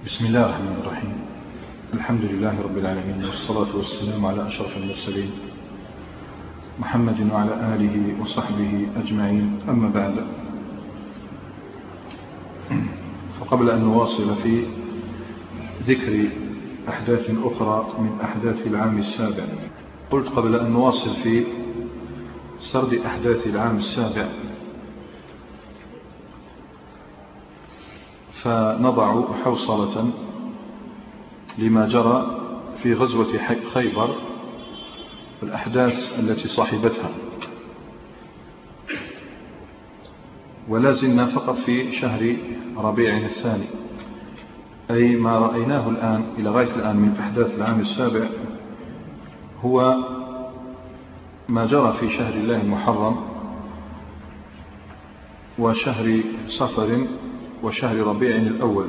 بسم الله الرحمن الرحيم. الحمد لله رب العالمين، والصلاة والسلام على أشرف المرسلين محمد وعلى آله وصحبه أجمعين. أما بعد، فقبل أن نواصل في ذكر أحداث أخرى من أحداث العام السابع، قلت قبل أن نواصل في سرد أحداث العام السابع فنضع حوصلة لما جرى في غزوة خيبر والأحداث التي صاحبتها، ولا زلنا فقط في شهر ربيع الثاني، أي ما رأيناه الآن إلى غاية الآن من أحداث العام السابع هو ما جرى في شهر الله المحرم وشهر صفر وشهر ربيع الأول.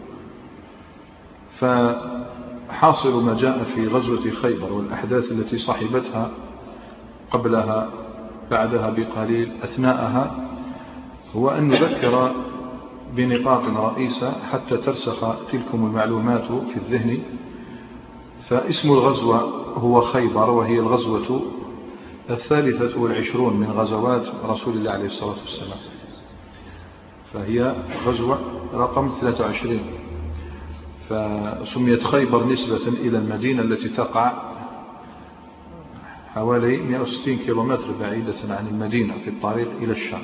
فحاصل ما جاء في غزوة خيبر والأحداث التي صاحبتها قبلها بعدها بقليل أثناءها هو أن نذكر بنقاط رئيسة حتى ترسخ تلكم المعلومات في الذهن. فاسم الغزوة هو خيبر، وهي الغزوة 23 من غزوات رسول الله عليه الصلاة والسلام، فهي غزوة رقم 23. فسميت خيبر نسبة إلى المدينة التي تقع حوالي 160 كيلومتر بعيدة عن المدينة في الطريق إلى الشام،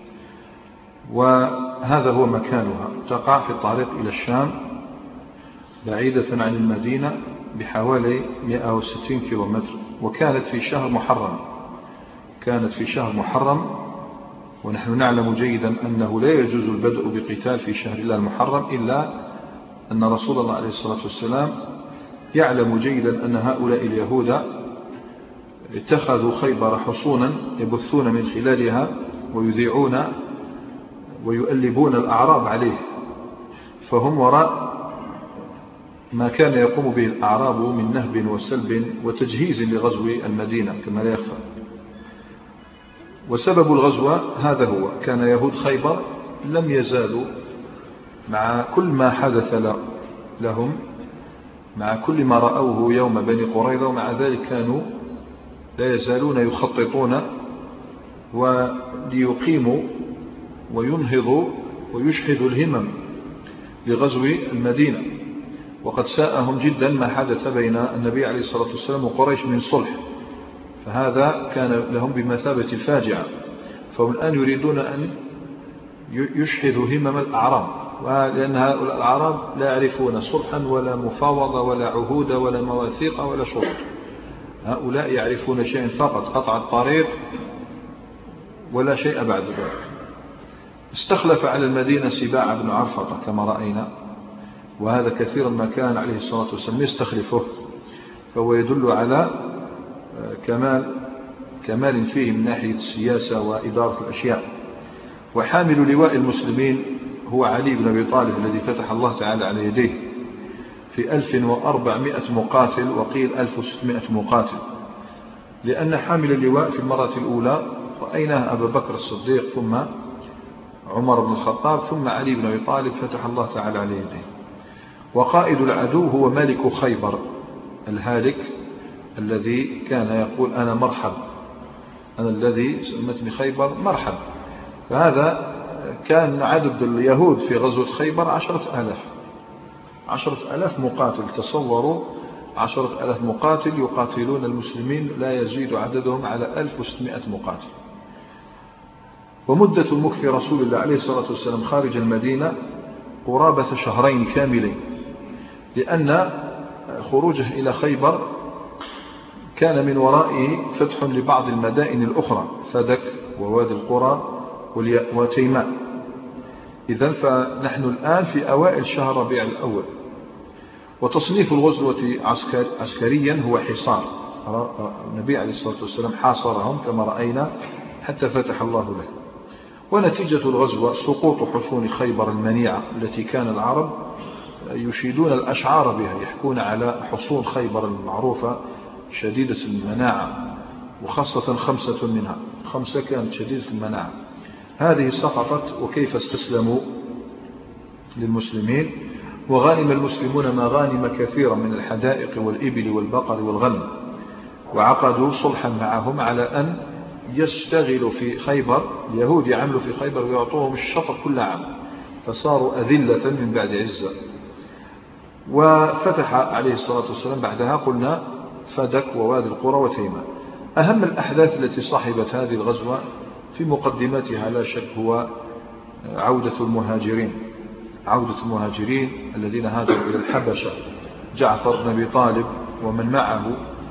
وهذا هو مكانها، تقع في الطريق إلى الشام بعيدة عن المدينة بحوالي 160 كيلومتر. وكانت في شهر محرم، كانت في شهر محرم، ونحن نعلم جيدا أنه لا يجوز البدء بقتال في شهر الله المحرم، إلا أن رسول الله عليه الصلاة والسلام يعلم جيدا أن هؤلاء اليهود اتخذوا خيبر حصونا يبثون من خلالها ويذيعون ويؤلبون الأعراب عليه، فهم وراء ما كان يقوم به الأعراب من نهب وسلب وتجهيز لغزو المدينة كما لا يخفى. وسبب الغزوة هذا هو، كان يهود خيبر لم يزالوا مع كل ما حدث لهم، مع كل ما رأوه يوم بني قريظة، ومع ذلك كانوا لا يزالون يخططون وليقيموا وينهضوا ويشحذوا الهمم لغزو المدينة. وقد ساءهم جدا ما حدث بين النبي عليه الصلاة والسلام وقريش من صلح، فهذا كان لهم بمثابة الفاجعة. فهم الآن يريدون أن يشحذوا همم الأعراب، لأن هؤلاء الأعراب لا يعرفون صلحا ولا مفاوضة ولا عهود ولا مواثيق ولا شروط، هؤلاء يعرفون شيئا فقط، قطع الطريق ولا شيء بعد ذلك. استخلف على المدينة سباع بن عرفطة كما رأينا، وهذا كثيرا ما كان عليه الصلاة والسلام يستخلفه، فهو يدل على كمال فيه من ناحية السياسة وإدارة الأشياء. وحامل لواء المسلمين هو علي بن أبي طالب الذي فتح الله تعالى على يديه في 1400 مقاتل، وقيل 1600 مقاتل، لأن حامل اللواء في المرة الأولى رأيناه أبا بكر الصديق، ثم عمر بن الخطاب، ثم علي بن أبي طالب فتح الله تعالى على يديه. وقائد العدو هو مالك خيبر الهالك الذي كان يقول أنا مرحب، أنا الذي سمتني خيبر مرحب. فهذا كان عدد اليهود في غزوة خيبر 10,000 مقاتل. تصوروا 10,000 مقاتل يقاتلون المسلمين، لا يزيد عددهم على 1600 مقاتل. ومدة المكث رسول الله عليه الصلاة والسلام خارج المدينة قرابة شهرين كاملين، لأن خروجه إلى خيبر كان من ورائه فتح لبعض المدائن الأخرى، فدك ووادي القرى وتيماء. إذن فنحن الآن في أوائل شهر ربيع الأول. وتصنيف الغزوة عسكريا هو حصار، النبي عليه الصلاة والسلام حاصرهم كما رأينا حتى فتح الله له. ونتيجة الغزوة سقوط حصون خيبر المنيعة التي كان العرب يشيدون الأشعار بها، يحكون على حصون خيبر المعروفة شديدة المناعة، وخاصة 5 منها، 5 كانت شديدة المناعة. هذه سقطت، وكيف استسلموا للمسلمين. وغانم المسلمون مغانم كثيرة من الحدائق والإبل والبقر والغنم، وعقدوا صلحا معهم على أن يشتغلوا في خيبر، اليهود يعملوا في خيبر ويعطوهم الشطر كل عام، فصاروا أذلة من بعد عزة. وفتح عليه الصلاة والسلام بعدها قلنا فدك ووادي القرى وتيمة. أهم الأحداث التي صاحبت هذه الغزوة في مقدمتها لا شك هو عودة المهاجرين الذين هاجروا إلى الحبشة، جعفر بن أبي طالب ومن معه،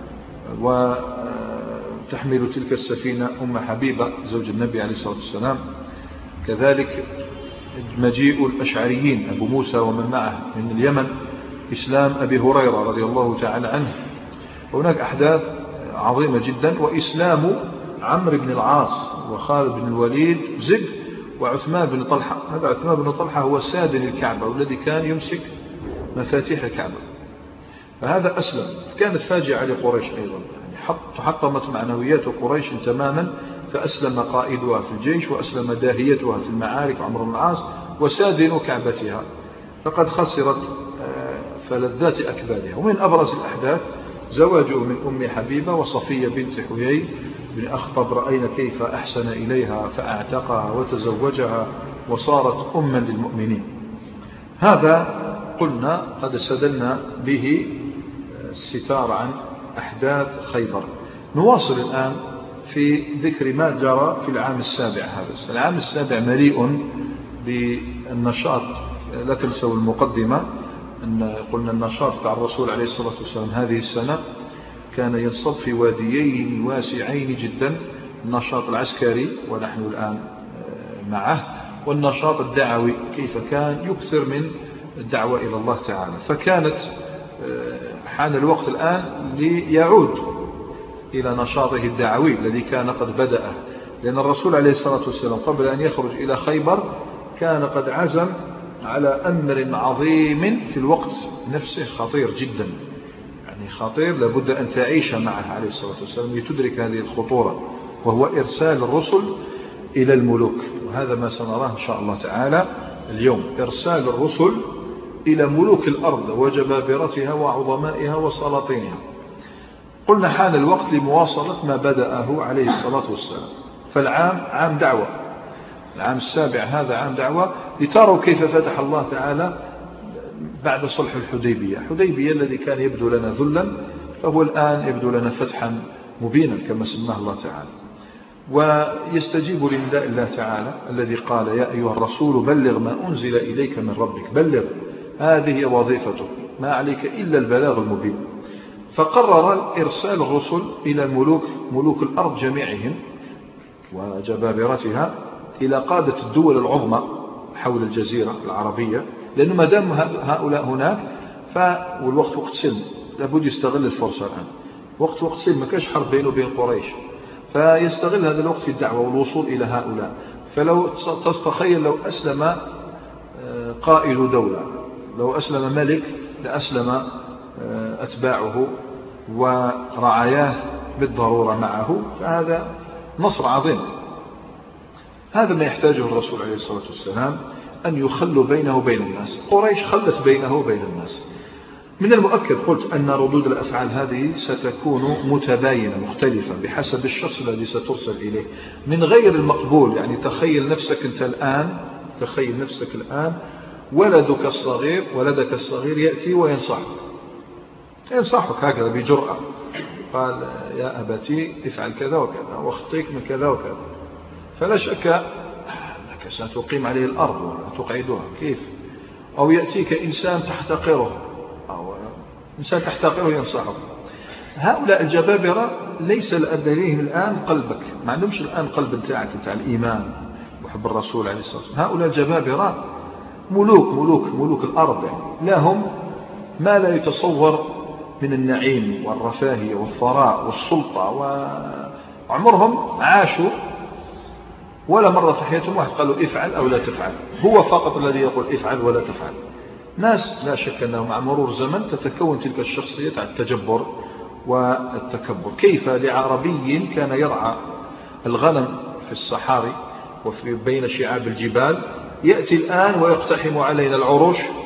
وتحمل تلك السفينة أم حبيبة زوج النبي عليه الصلاة والسلام، كذلك مجيء الأشعريين أبو موسى ومن معه من اليمن، إسلام أبي هريرة رضي الله تعالى عنه. هناك أحداث عظيمة جدا، وإسلام عمرو بن العاص وخالد بن الوليد زد وعثمان بن طلحة. هذا عثمان بن طلحة هو سادن الكعبة والذي كان يمسك مفاتيح الكعبة، فهذا أسلم. كانت فاجعة لقريش أيضا، يعني تحطمت معنويات قريش تماما، فأسلم قائدها في الجيش وأسلم داهيتها في المعارك عمرو بن العاص وسادن كعبتها، فقد خسرت فلذات أكبادها. ومن أبرز الأحداث زواجه من أم حبيبة وصفية بنت حيي بن أخطب، رأينا كيف أحسن إليها فأعتقها وتزوجها وصارت أما للمؤمنين. هذا قلنا قد استدلنا به الستار عن أحداث خيبر. نواصل الآن في ذكر ما جرى في العام السابع. هذا العام السابع مليء بالنشاط. لا تنسوا المقدمة أن قلنا النشاط تاع الرسول عليه الصلاة والسلام هذه السنة كان ينصب في واديين واسعين جدا، النشاط العسكري ونحن الآن معه، والنشاط الدعوي كيف كان يكثر من الدعوة إلى الله تعالى. فكانت حان الوقت الآن ليعود إلى نشاطه الدعوي الذي كان قد بدأ، لأن الرسول عليه الصلاة والسلام قبل أن يخرج إلى خيبر كان قد عزم على أمر عظيم في الوقت نفسه خطير جدا، يعني خطير لابد أن تعيش معه عليه الصلاة والسلام لتدرك هذه الخطورة، وهو إرسال الرسل إلى الملوك. وهذا ما سنراه إن شاء الله تعالى اليوم، إرسال الرسل إلى ملوك الأرض وجبابرتها وعظمائها وسلاطينها. قلنا حان الوقت لمواصلة ما بدأه عليه الصلاة والسلام. فالعام عام دعوة، العام السابع هذا عام دعوة، لتروا كيف فتح الله تعالى بعد صلح الحديبية الذي كان يبدو لنا ذلا، فهو الآن يبدو لنا فتحا مبينا كما سماه الله تعالى. ويستجيب لنداء الله تعالى الذي قال يا أيها الرسول بلغ ما أنزل إليك من ربك، بلغ، هذه وظيفته، ما عليك إلا البلاغ المبين. فقرر إرسال الرسل إلى الملوك، ملوك الأرض جميعهم وجبابرتها، إلى قادة الدول العظمى حول الجزيرة العربية، لأنه ما دام هؤلاء هناك والوقت وقت سلم لابد يستغل الفرصة الآن، وقت سلم، ما كاش حرب بينه وبين قريش، فيستغل هذا الوقت في الدعوة والوصول إلى هؤلاء. فلو تتخيل لو أسلم قائد دولة، لو أسلم ملك لأسلم أتباعه ورعاياه بالضرورة معه، فهذا نصر عظيم. هذا ما يحتاجه الرسول عليه الصلاة والسلام، أن يخلوا بينه وبين الناس. قريش خلت بينه وبين الناس. من المؤكد قلت أن ردود الأفعال هذه ستكون متباينة مختلفة بحسب الشخص الذي سترسل إليه. من غير المقبول، يعني تخيل نفسك الآن ولدك الصغير يأتي ينصحك هكذا بجرأة، قال يا أبتي افعل كذا وكذا واخطيك من كذا وكذا، فلا شك أنك ستقيم عليه الأرض وتقعدها كيف. أو يأتيك إنسان تحتقره ينصحك. هؤلاء الجبابرة ليس لديهم الآن قلبك، ما عندهمش الآن قلب بتاع الإيمان وحب الرسول عليه الصلاة والسلام. هؤلاء الجبابرة ملوك الأرض، يعني لهم ما لا يتصور من النعيم والرفاهية والثراء والسلطة، وعمرهم عاشوا ولا مرة في حياتهم واحد قالوا افعل أو لا تفعل، هو فقط الذي يقول افعل ولا تفعل. ناس لا شك أنه مع مرور زمن تتكون تلك الشخصية على التجبر والتكبر. كيف لعربي كان يرعى الغنم في الصحاري وفي بين شعاب الجبال يأتي الآن ويقتحم علينا العروش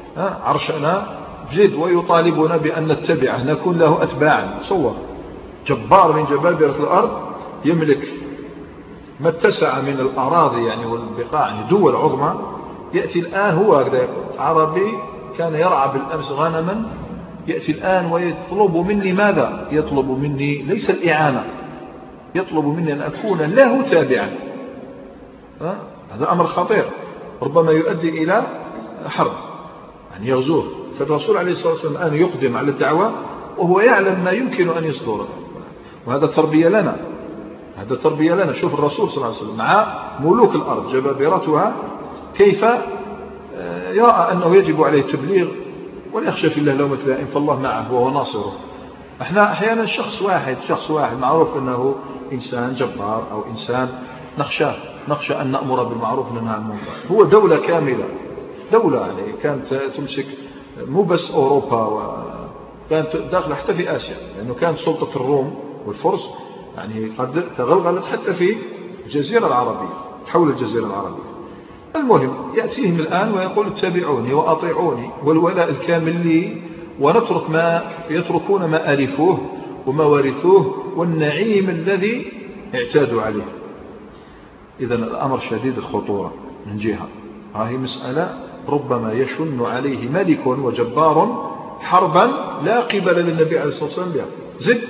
عرشنا جد ويطالبنا بأن نتبعه نكون له أتباعا. تصور جبار من جبابرة الأرض يملك ما اتسع من الأراضي يعني والبقاع يعني دول عظمى، يأتي الآن هو عربي كان يرعى بالأمس غنما، يأتي الآن ويطلب مني ماذا؟ يطلب مني ليس الإعانة، يطلب مني أن أكون له تابعا. هذا أمر خطير ربما يؤدي إلى حرب يعني يغزوه. فالرسول عليه الصلاة والسلام الآن يقدم على الدعوة وهو يعلم ما يمكن أن يصدره، وهذا تربية لنا، هذا تربية لنا. شوف الرسول صلى الله عليه وسلم مع ملوك الأرض جبابرتها كيف يرى أنه يجب عليه التبليغ ولا يخشى في الله لومة لائم، فالله معه وهو ناصره. احنا أحيانا شخص واحد معروف أنه إنسان جبار أو إنسان نخشى أن نأمر بالمعروف وننهى عن المنكر. هو دولة كاملة، دولة يعني كانت تمسك مو بس أوروبا وكانت داخلة حتى في آسيا، لأنه كانت سلطة الروم والفرس يعني قد تغلغلت حتى في الجزيرة العربية، حول الجزيرة العربية. المهم يأتيهم الآن ويقول اتبعوني وأطيعوني والولاء الكامل لي، ونترك ما يتركون ما ألفوه وما ورثوه والنعيم الذي اعتادوا عليه. إذن الأمر شديد الخطورة من جهة، هذه مسألة ربما يشن عليه ملك وجبار حربا لا قبل للنبي عليه الصلاة والسلام بها. زد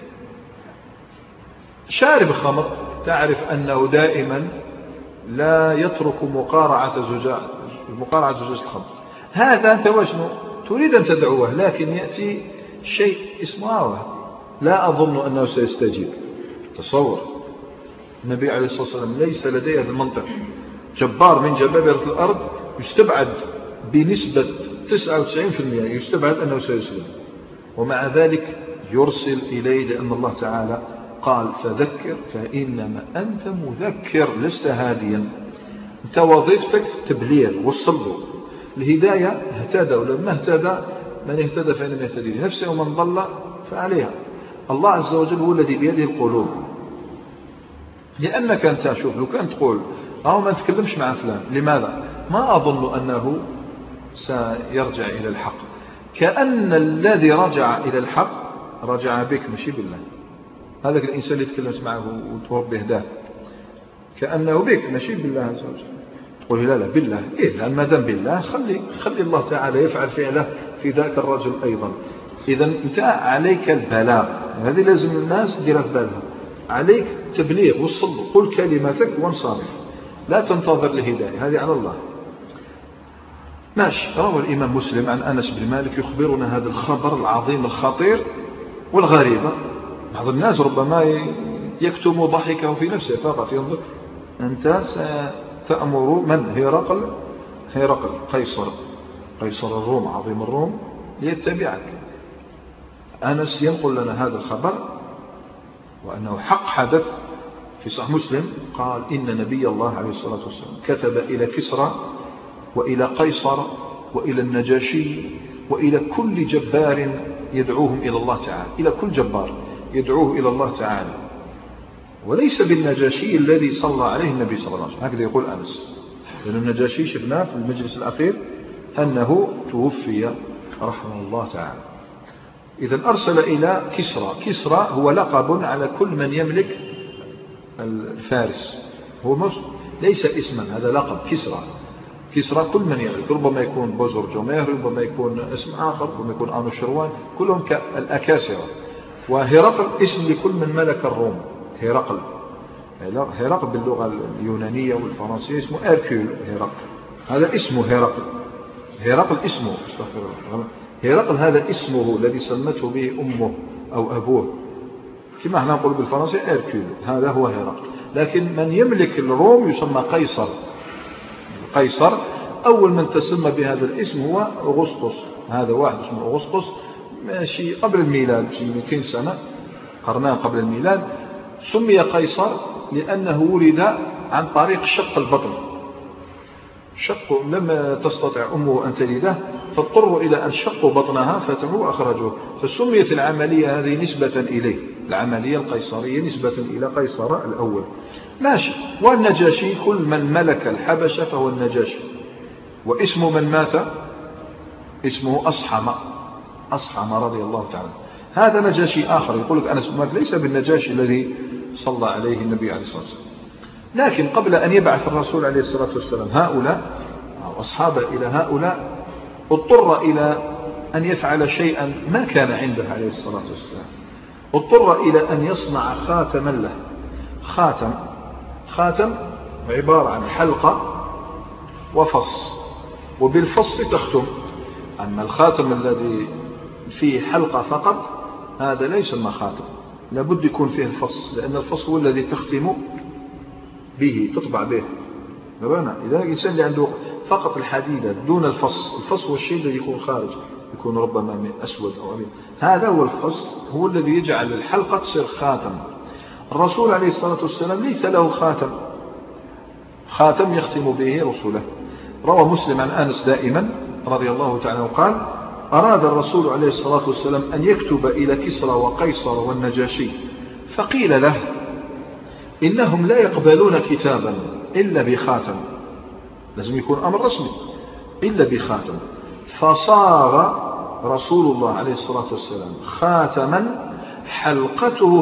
شارب الخمر تعرف أنه دائما لا يترك مقارعة زجاج الخمر. هذا أنت وشنو تريد أن تدعوه، لكن يأتي شيء اسمه لا أظن أنه سيستجيب. تصور النبي عليه الصلاة والسلام ليس لديه هذا المنطق، جبار من جبابرة الأرض يستبعد بنسبة 99% يستبعد أنه سيسلم، ومع ذلك يرسل إليه لأن الله تعالى قال فذكر فإنما أنت مذكر لست هاديا. أنت وظيفتك تبليغ وصله الهداية، اهتدى ولما اهتدى من اهتدى فإنما يهتدي لنفسه ومن ضل فعليها. الله عز وجل هو الذي بيده القلوب. لأنك أنت شوف لو كان تقول ما تكلمش مع فلان، لماذا؟ ما أظن أنه سيرجع إلى الحق. كأن الذي رجع إلى الحق رجع بك ماشي بالله. هذاك الإنسان اللي تكلمت معه وتربي هداه كأنه بك ماشي بالله عز وجل. تقول لا بالله، لأن ما دام بالله خلي الله تعالى يفعل فعله في ذاك الرجل أيضا. إذا أنت عليك البلاغ، هذه لازم الناس تديرها في بالها، عليك تبليغ وصل، قل كلمتك وانصرف، لا تنتظر الهداية، هذه على الله. ماشي. روى الإمام مسلم عن أنس بن مالك يخبرنا هذا الخبر العظيم الخطير والغريبة. بعض الناس ربما يكتم ضحكه في نفسه فقط، ينظر أنت ستأمر من؟ هرقل قيصر الروم عظيم الروم ليتبعك. أنس ينقل لنا هذا الخبر وأنه حق حدث في صحيح مسلم. قال إن نبي الله عليه الصلاة والسلام كتب إلى كسرى وإلى قيصر وإلى النجاشي وإلى كل جبار يدعوهم إلى الله تعالى، إلى كل جبار يدعوه إلى الله تعالى، وليس بالنجاشي الذي صلى عليه النبي صلى الله عليه وسلم، هكذا يقول أنس. لأن النجاشي شفناه في المجلس الأخير أنه توفي رحمه الله تعالى. إذا أرسل إلى كسرى هو لقب على كل من يملك الفارس، هو ليس اسما، هذا لقب كسرى كل من يملك، ربما يكون بوزر جمير، ربما يكون اسم آخر، ربما يكون آنوشروان، كلهم كالأكاسرة. وهرقل اسم لكل من ملك الروم. هرقل باللغة اليونانية والفرنسية اسمه هركول. هذا اسمه هرقل اسمه، استغفر الله، هرقل هذا اسمه الذي سمته به أمه أو أبوه، كما احنا نقول بالفرنسية هركول، هذا هو هرقل. لكن من يملك الروم يسمى قيصر. أول من تسمى بهذا الاسم هو أغسطس، هذا واحد اسمه أغسطس ماشي قبل الميلاد، شيء 200 سنة، قرنان قبل الميلاد. سمي قيصر لأنه ولد عن طريق شق البطن، لما تستطيع أمه أن تلده فاضطروا إلى أن شقوا بطنها فتحوا وأخرجوه، فسميت العملية هذه نسبة إليه، العملية القيصرية نسبة إلى قيصر الأول. ماشي. والنجاشي كل من ملك الحبشة فهو النجاشي، واسم من مات اسمه أصحم رضي الله تعالى. هذا نجاشي آخر. يقول لك أنس بن مالك ليس بالنجاشي الذي صلى عليه النبي عليه الصلاة والسلام. لكن قبل أن يبعث الرسول عليه الصلاة والسلام هؤلاء أو أصحابه إلى هؤلاء اضطر إلى أن يفعل شيئا ما كان عنده عليه الصلاة والسلام. اضطر إلى أن يصنع خاتما له. خاتم عبارة عن حلقة وفص، وبالفص تختم. أما الخاتم الذي فيه حلقة فقط هذا لا يسمى خاتم، لابد يكون فيه الفص، لأن الفص هو الذي تختم به، تطبع به. إذا الإنسان اللي عنده فقط الحديدة دون الفص هو الشيء الذي يكون خارج، يكون ربما من أسود أو أبيض. هذا هو الفص، هو الذي يجعل الحلقة تصير خاتم. الرسول عليه الصلاة والسلام ليس له خاتم يختم به رسله. روى مسلم عن أنس دائما رضي الله تعالى قال: أراد الرسول عليه الصلاة والسلام أن يكتب إلى كسرى وقيصر والنجاشي، فقيل له: إنهم لا يقبلون كتابا إلا بخاتم، لازم يكون أمر رسمي، إلا بخاتم. فصار رسول الله عليه الصلاة والسلام خاتما حلقته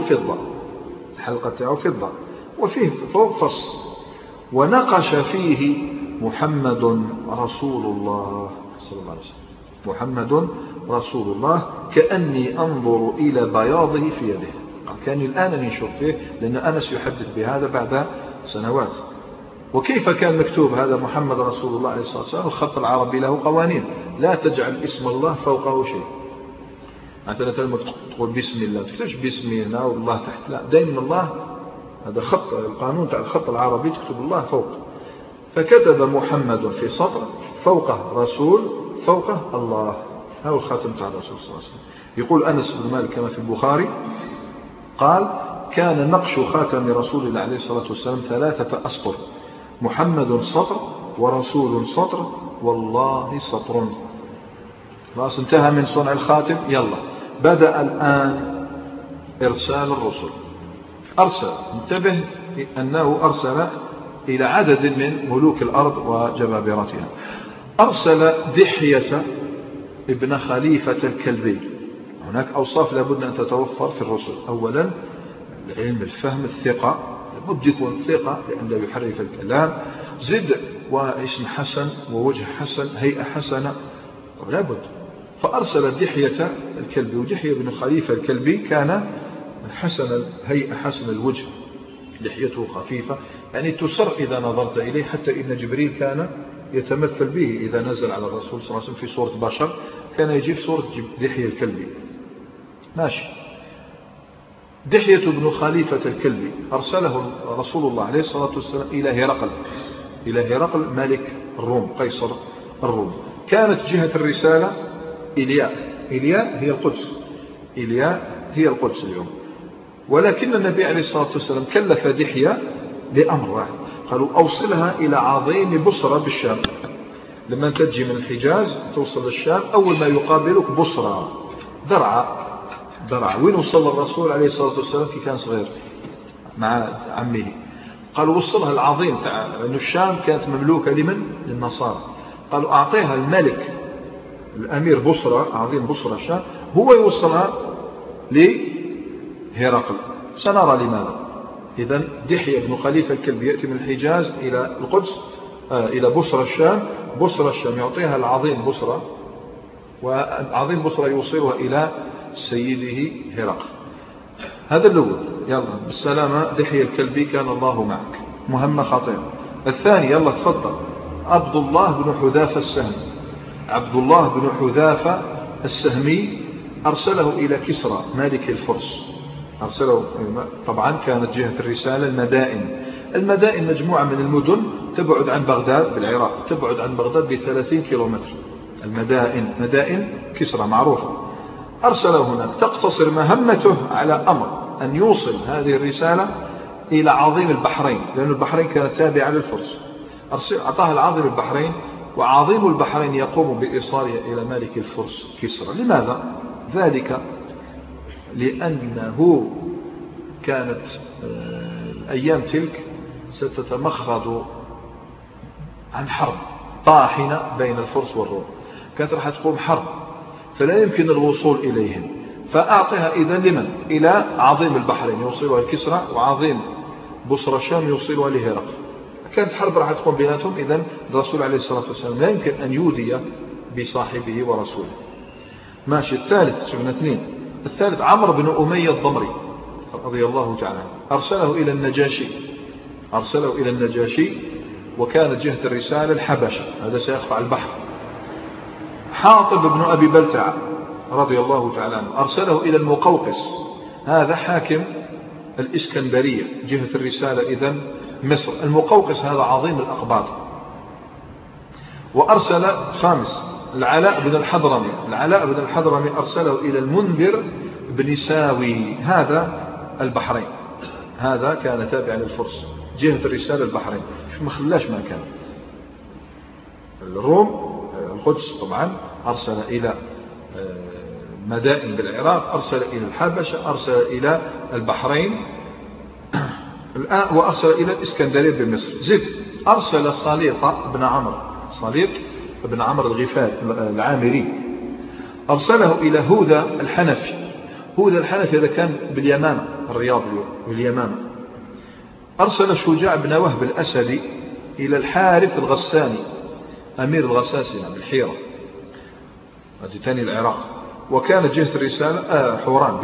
فضة وفيه فوق فص، ونقش فيه محمد رسول الله صلى الله عليه وسلم، محمد رسول الله، كأني أنظر إلى بياضه في يده. كان الآن ينشر فيه، لأن أنس يحدث بهذا بعد سنوات. وكيف كان مكتوب هذا محمد رسول الله عليه الصلاة والسلام؟ الخط العربي له قوانين، لا تجعل اسم الله فوقه شيء. مثلا تقول بسم الله، تكتبش بسم هنا والله تحت، لا، دائما الله، هذا خط القانون تاع الخط العربي، تكتب الله فوق. فكتب محمد في سطر، فوقه رسول، فوقه الله. هذا الخاتم تاع الرسول صلى الله عليه وسلم. يقول أنس بن مالك كما في البخاري قال: كان نقش خاتم رسول الله عليه الصلاة والسلام 3 أسطر، محمد سطر، ورسول سطر، والله سطر. خلاص انتهى من صنع الخاتم. يلا بدأ الآن إرسال الرسل. انتبه أنه أرسل إلى عدد من ملوك الأرض وجبابرتها. أرسل دحية ابن خليفة الكلبي. هناك أوصاف لابد أن تتوفر في الرسل. أولا العلم، الفهم، الثقة، لابد يكون ثقة لأن لا يحرف الكلام. زد واسم حسن ووجه حسن، هيئة حسنة، لابد. فأرسل دحية الكلبي، ودحية بن خليفة الكلبي كان حسن الهيئة، حسن الوجه، لحيته خفيفة، يعني تسر إذا نظرت إليه، حتى إن جبريل كان يتمثل به إذا نزل على الرسول صلى الله عليه وسلم في صورة بشر، كان يجيب صورة دحية الكلبي. ماشي. دحية بن خليفة الكلبي أرسله رسول الله عليه الصلاة والسلام إلى هرقل ملك الروم، قيصر الروم. كانت جهة الرسالة إلياء هي القدس اليوم. ولكن النبي عليه الصلاة والسلام كلف دحية بأمر واحد، قالوا: أوصلها إلى عظيم بصرة بالشام. لما تجي من الحجاز توصل للشام، أول ما يقابلك بصرة، درعا. وين وصل الرسول عليه الصلاة والسلام كي كان صغير مع عمه؟ قالوا: وصلها العظيم لأن الشام كانت مملوكة للنصارى. قالوا: أعطيها الملك الأمير بصرة، عظيم بصرة الشام، هو يوصلها لهرقل. سنرى لماذا. إذن دحية بن خليفة الكلبي يأتي من الحجاز إلى القدس، إلى بصرة الشام. بصرة الشام يعطيها العظيم بصرة، وعظيم بصرة يوصلها إلى سيده هرقل. هذا الأول. يلا بالسلامة دحية الكلبي، كان الله معك. مهمة خطيرة. الثاني، يلا تفضل، عبد الله بن حذافة السهمي أرسله إلى كسرى مالك الفرس. أرسله، طبعا كانت جهة الرسالة المدائن مجموعة من المدن تبعد عن بغداد بالعراق، تبعد عن بغداد ب30 كيلومتر. مدائن كسرى معروفة. أرسله هناك، تقتصر مهمته على أمر أن يوصل هذه الرسالة إلى عظيم البحرين، لأن البحرين كانت تابعة للفرس. أعطاها العظيم البحرين، وعظيم البحرين يقوم بإيصالها إلى ملك الفرس كسرى. لماذا ذلك؟ لأنه كانت الأيام تلك ستتمخض عن حرب طاحنة بين الفرس والروم. كانت راح تقوم حرب فلا يمكن الوصول إليهم، فأعطيها إذن لمن؟ إلى عظيم البحرين يوصلها الكسرى، وعظيم بصرى الشام يوصلها لهرقل. كانت حرب راح تقوم بيناتهم. إذن الرسول عليه الصلاة والسلام لا يمكن أن يودي بصاحبه ورسوله. ماشي. الثالث، شفنا اثنين. الثالث عمرو بن أمية الضمري رضي الله تعالى أرسله إلى النجاشي، وكانت جهة الرسالة الحبشة، هذا سيقطع البحر. حاطب بن أبي بلتع رضي الله تعالى عنه أرسله إلى المقوقس، هذا حاكم الإسكندرية، جهة الرسالة إذن مصر. المقوقس هذا عظيم الأقباط. وأرسل خامس العلاء بن الحضرمي أرسله إلى المنذر بن ساوي، هذا البحرين، هذا كان تابع للفرس، جهة الرسالة البحرين. ما خلاش ما كان الروم القدس طبعا. أرسل إلى مدائن بالعراق، أرسل إلى الحبشة، أرسل إلى البحرين الآن، وأرسل إلى الإسكندرية بمصر. زد أرسل صليط بن عمرو الغفاري العامري، أرسله إلى هوذا الحنفي. هذا كان باليمامة، الرياض واليمامة. أرسل شجاع بن وهب الأسدي إلى الحارث الغساني أمير الغساسنة بالحيرة، هذه ثاني العراق. وكانت جهة الرسالة حوران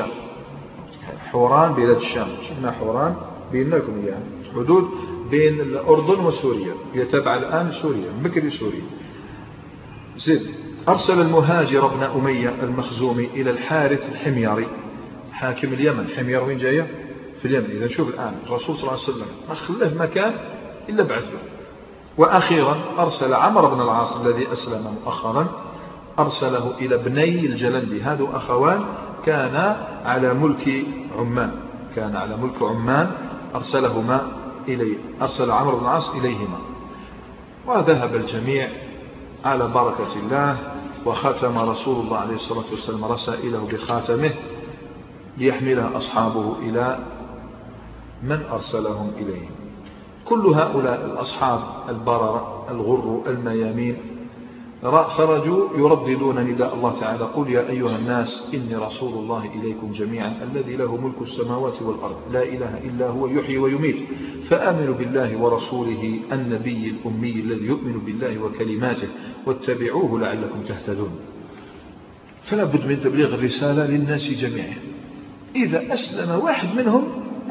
بلاد الشام. شفنا حوران بينكم يعني حدود بين الأردن وسوريا، يتبع الآن سوريا، بكري سوريا. زد أرسل المهاجر بن أمية المخزومي إلى الحارث الحميري حاكم اليمن. حمير وين جاية؟ في اليمن. إذا نشوف الآن الرسول صلى الله عليه وسلم ما خلاه مكان إلا بعثه. وأخيرا أرسل عمرو بن العاص الذي أسلم مؤخرا، أرسله إلى بني الجلندي، هذا أخوان كان على ملك عمان، أرسلهما إليه، أرسل عمرو بن العاص إليهما. وذهب الجميع على بركة الله. وختم رسول الله عليه الصلاة والسلام رسائله بخاتمه ليحملها أصحابه إلى من أرسلهم إليه. كل هؤلاء الأصحاب البررة الغر الميامين خرجوا يرددون نداء الله تعالى: قل يا أيها الناس إني رسول الله إليكم جميعا الذي له ملك السماوات والأرض لا إله إلا هو يحيي ويميت فآمنوا بالله ورسوله النبي الأمي الذي يؤمن بالله وكلماته واتبعوه لعلكم تهتدون. فلا بد من تبليغ الرسالة للناس جميعا. إذا أسلم واحد منهم،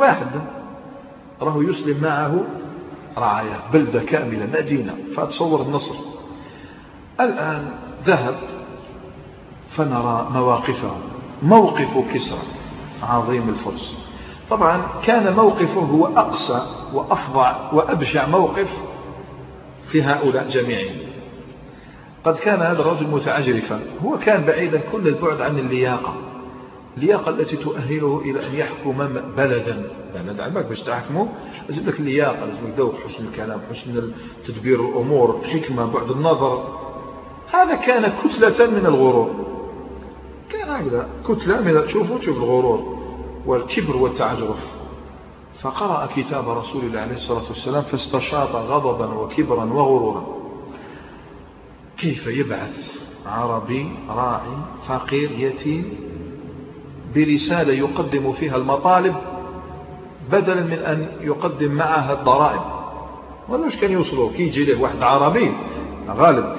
راه يسلم معه رعاية، بلدة كاملة، مدينة، فتصور النصر. الآن ذهب فنرى مواقفه. موقف كسرى عظيم الفرس، طبعا كان موقفه هو أقسى وأفظع وأبشع موقف في هؤلاء جميعهم. قد كان هذا الرجل متعجرفا، هو كان بعيدا كل البعد عن اللياقة التي تؤهله إلى أن يحكم بلدا. يعني دعمك باش تحكمه لازم لك اللياقة، لازم لك ذوق، حسن الكلام، حسن تدبير الأمور، حكمة، بعد النظر. هذا كان كتلة من الغرور، كان هكذا كتلة من شوف الغرور والكبر والتعجرف. فقرأ كتاب رسول الله عليه الصلاة والسلام فاستشاط غضبا وكبرا وغرورا. كيف يبعث عربي راعي فقير يتيم برسالة يقدم فيها المطالب بدلا من أن يقدم معها الضرائب؟ ولاش كان يوصلوا كي يجي له واحد عربي غالب،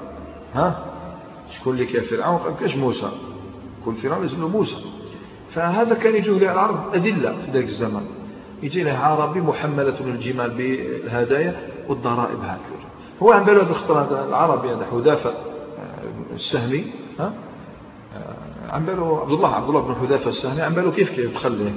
شكون اللي كفرعون؟ قال كاش موسى، كل فرعون لازم له موسى. فهذا كان يجوه له العرب أدلة في ذلك الزمن. يجي له عربي محملة الجمال بالهدايا والضرائب هكذا. هو عم باله هذا الخطر، العربي هذا حذافة السهمي، عم باله عبد الله بن حذافة السهمي، عم باله كيف يدخل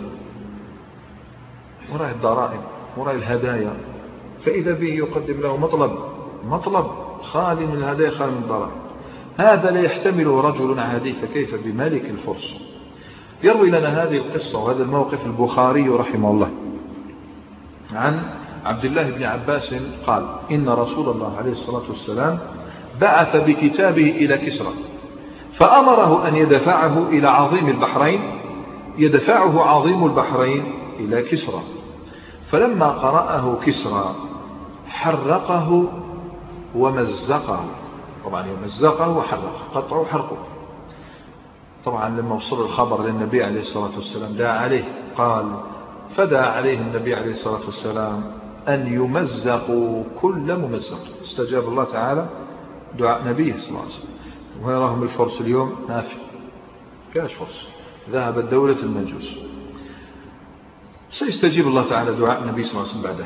وراء الضرائب وراء الهدايا. فإذا به يقدم له مطلب خالي من الهدايا خالي من الضرائب. هذا لا يحتمله رجل عادي، فكيف بملك الفرس؟ يروي لنا هذه القصة وهذا الموقف البخاري رحمه الله عن عبد الله بن عباس قال: إن رسول الله عليه الصلاة والسلام بعث بكتابه إلى كسرى فأمره أن يدفعه إلى عظيم البحرين، يدفعه عظيم البحرين إلى كسرى. فلما قرأه كسرى حرقه ومزقه طبعا يمزقه وحرقه، قطعه وحرقه. طبعا لما وصل الخبر للنبي عليه الصلاة والسلام دعا عليه، قال فدعا عليه النبي عليه الصلاة والسلام أن يمزقوا كل ممزق. استجاب الله تعالى دعاء نبيه صلى الله عليه وسلم. ويراهم الفرس اليوم ما في كاش فرس، ذهبت دولة المجوس. سيستجيب الله تعالى دعاء النبي صلى الله عليه وسلم بعده.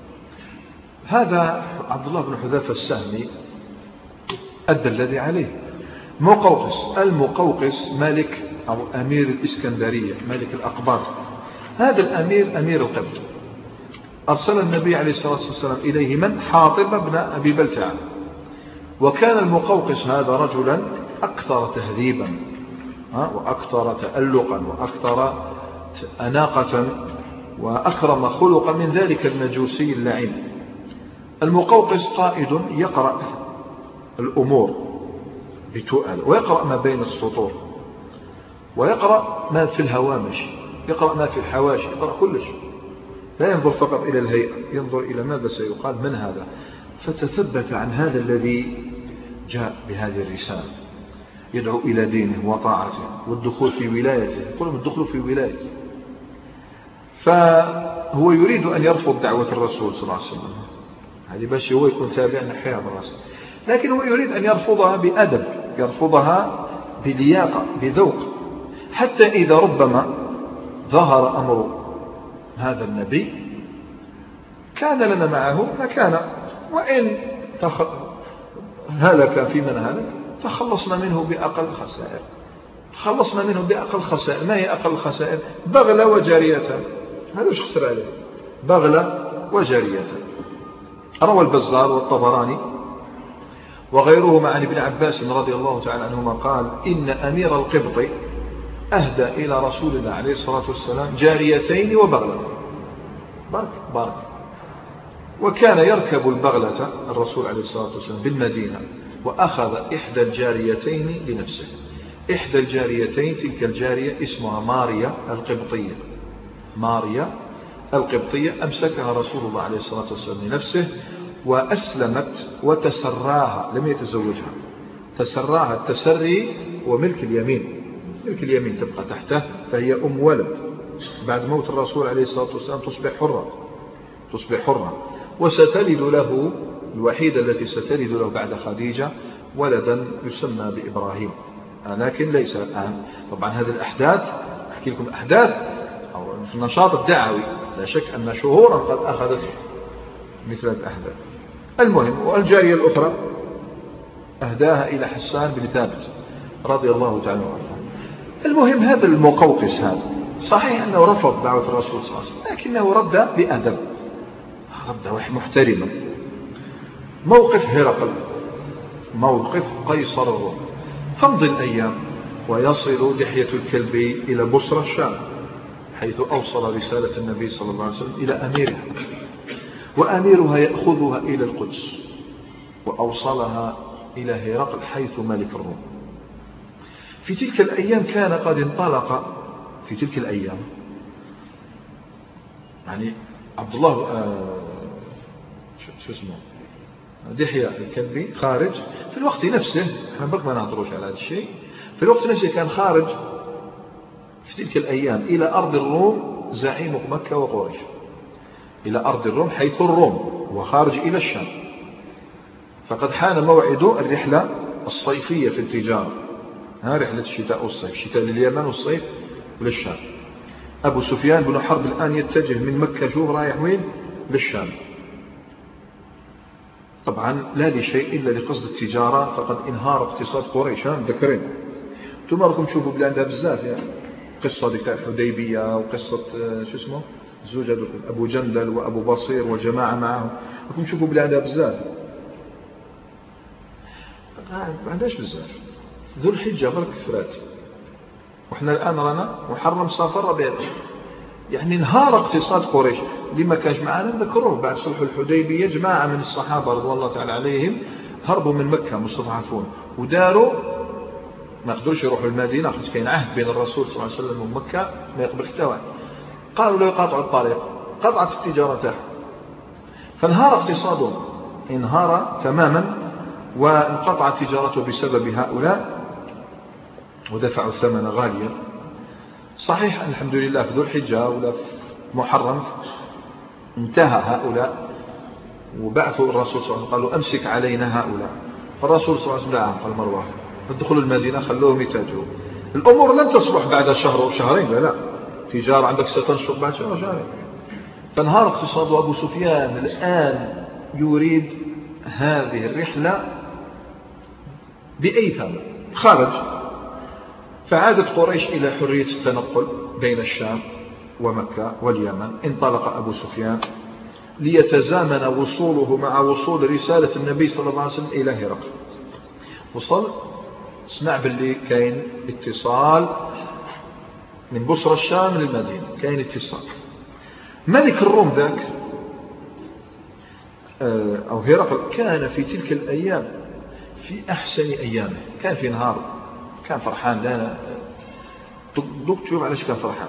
هذا عبد الله بن حذافة السهمي أدى الذي عليه. مقوقس، المقوقس ملك أو أمير الإسكندرية، ملك الأقباط. هذا الأمير أمير القبط. أرسل النبي عليه الصلاة والسلام إليه من؟ حاطب بن أبي بلتعة. وكان المقوقس هذا رجلا أكثر تهذيبا وأكثر تألقا وأكثر أناقة وأكرم خلقا من ذلك المجوسي اللعين. المقوقس قائد يقرأ الأمور بتؤل، ويقرأ ما بين السطور، ويقرأ ما في الهوامش، يقرأ ما في الحواشي، يقرأ كل شيء. لا ينظر فقط إلى الهيئة، ينظر إلى ماذا سيقال من هذا. فتثبت عن هذا الذي جاء بهذه الرسالة، يدعو إلى دينه وطاعته والدخول في ولايته. يقول من الدخول في ولايته. فهو يريد أن يرفض دعوة الرسول صلى الله عليه وسلم، هذه باش هو يكون تابع نحيها الرسول، لكن هو يريد أن يرفضها بأدب، يرفضها بلياقة بذوق، حتى إذا ربما ظهر أمر هذا النبي كان لنا معه ما كان، وإن هلك في من هلك تخلصنا منه بأقل خسائر. خلصنا منه بأقل خسائر. ما هي أقل خسائر؟ بغلة وجارية. هذا وش خسر عليه؟ بغلة وجارية. روى البزار والطبراني وغيرهما عن ابن عباس رضي الله تعالى عنهما قال إن أمير القبط أهدى إلى رسول الله عليه الصلاة والسلام جاريتين وبغلة. بارك. وكان يركب البغلة الرسول عليه الصلاة والسلام بالمدينة، وأخذ إحدى الجاريتين لنفسه. إحدى الجاريتين تلك الجارية اسمها ماريا القبطية. ماريا القبطية أمسكها رسول الله عليه الصلاة والسلام لنفسه، وأسلمت وتسراها، لم يتزوجها. تسراها، التسري وملك اليمين، ملك اليمين تبقى تحته، فهي أم ولد. بعد موت الرسول عليه الصلاة والسلام تصبح حرة، وستلد له الوحيدة التي ستلد له بعد خديجة ولدا يسمى بإبراهيم، لكن ليس الآن. طبعا هذه الأحداث أحكي لكم أحداث أو في النشاط الدعوي، لا شك أن شهورا قد أخذت مثل الأحداث. المهم، والجارية الأخرى أهداها إلى حسان بن ثابت رضي الله تعالى عنه. المهم، هذا المقوقس هذا صحيح أنه رفض دعوة الرسول صلى الله عليه وسلم، لكنه رد بأدب، رد محترما. موقف هرقل، موقف قيصر الروم. تمضي الأيام ويصل دحية الكلب إلى بصرة الشام، حيث أوصل رسالة النبي صلى الله عليه وسلم إلى أميرها، وأميرها يأخذها إلى القدس، وأوصلها إلى هرقل حيث ملك الروم. في تلك الأيام كان قد انطلق، في تلك الأيام يعني عبد الله شو اسمه دحية الكلبي خارج في الوقت نفسه. احنا برك ما نهضروش على هذا الشيء. في الوقت نفسه كان خارج في تلك الأيام إلى أرض الروم زعيم مكة وقريش، إلى أرض الروم حيث الروم، وخارج إلى الشام. فقد حان موعد الرحلة الصيفية في التجارة، رحلة الشتاء والصيف، الشتاء لليمن والصيف للشام. أبو سفيان بن حرب الآن يتجه من مكة، شوف رايح وين؟ للشام. طبعا لا لشيء إلا لقصد التجارة، فقد انهار اقتصاد قريش. مذكرين ثم راكم تشوفوا بلادها بزاف، يعني قصة ديك الحديبية وقصة شو اسمه زوج أبو جندل وأبو بصير والجماعة معهم، راكم تشوفوا بلادها بزاف. ما عندهاش بزاف. ذو الحجة برك فرات، وإحنا الآن رانا محرم صفر ربيع. يعني انهار اقتصاد قريش. لما كانش معنا نذكروه بعد صلح الحديبية جماعة من الصحابة رضوان الله تعالى عليهم هربوا من مكة مستضعفون، وداروا ما يقدروش يروحوا المدينة، خاطر كاين عهد بين الرسول صلى الله عليه وسلم ومكة ما يقبل حتى واحد. قالوا له يقاطعوا الطريق، قطعت التجارة تاعهم، فانهار اقتصادهم، انهار تماما وانقطعت تجارته بسبب هؤلاء ودفعوا الثمن غاليا. صحيح الحمد لله في ذو الحجة ولا في محرم انتهى هؤلاء وبعثوا الرسول صلى الله عليه وسلم قالوا أمسك علينا هؤلاء، فالرسول صلى الله عليه وسلم لا، قال مروان ادخلوا المدينة خلوهم يتاجروا. الأمور لن تصلح بعد شهر أو شهرين، لا، تجارة عندك ستنشط بعد شهر أو شهرين. فانهار اقتصاد أبو سفيان الآن يريد هذه الرحلة بأي ثمن، خرج. فعادت قريش إلى حرية التنقل بين الشام ومكة واليمن. انطلق أبو سفيان ليتزامن وصوله مع وصول رسالة النبي صلى الله عليه وسلم إلى هرقل. وصل، اسمع باللي كاين اتصال من بصرى الشام للمدينة، كاين اتصال. ملك الروم ذاك أو هرقل كان في تلك الأيام في أحسن أيامه، كان في نهار كان فرحان. لا دوك تشوف علاش كان فرحان.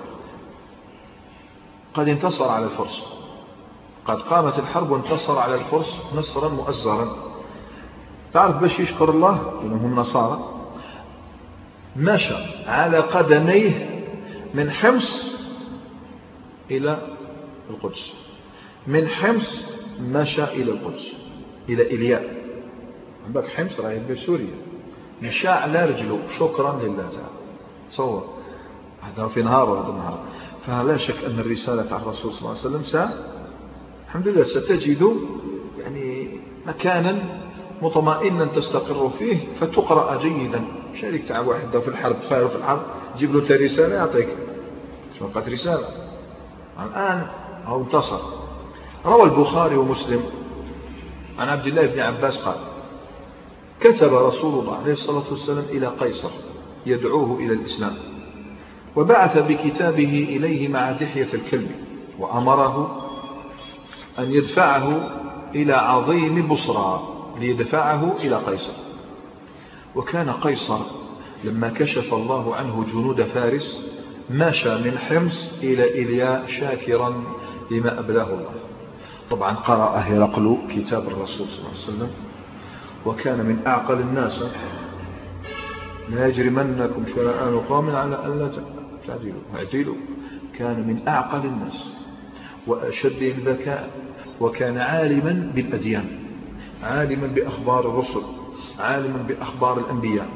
قد انتصر على الفرس، قد قامت الحرب وانتصر على الفرس نصرا مؤزرا. تعرف باش يشكر الله لأنهم النصارى، مشى على قدميه من حمص إلى القدس، من حمص مشى إلى القدس إلى إلياء. عندك حمص راهي بسوريا، مشى على رجله شكرا لله تعالى. تصور هذا في نهار وهذا نهار. فلا شك أن الرسالة على الرسول صلى الله عليه وسلم الحمد لله ستجد يعني مكانا مطمئنا تستقر فيه فتقرأ جيدا. شارك تاع واحد في الحرب، تخيلوا في الحرب جيب له رسالة يعطيك شو قالت رسالة. الآن هو انتصر. روى البخاري ومسلم عن عبد الله بن عباس قال كتب رسول الله عليه الصلاة والسلام إلى قيصر يدعوه إلى الإسلام، وبعث بكتابه إليه مع دحية الكلب، وأمره أن يدفعه إلى عظيم بصرى ليدفعه إلى قيصر. وكان قيصر لما كشف الله عنه جنود فارس مشى من حمص إلى إلياء شاكرا لما أبلاه الله. طبعا قرأ هرقل كتاب الرسول صلى الله عليه وسلم وكان من أعقل الناس. لا يجرمنكم شنآن قوم على ألا تعدلوا اعدلوا. كان من أعقل الناس وأشدهم ذكاء، وكان عالما بالأديان، عالما بأخبار الرسل، عالما بأخبار الأنبياء.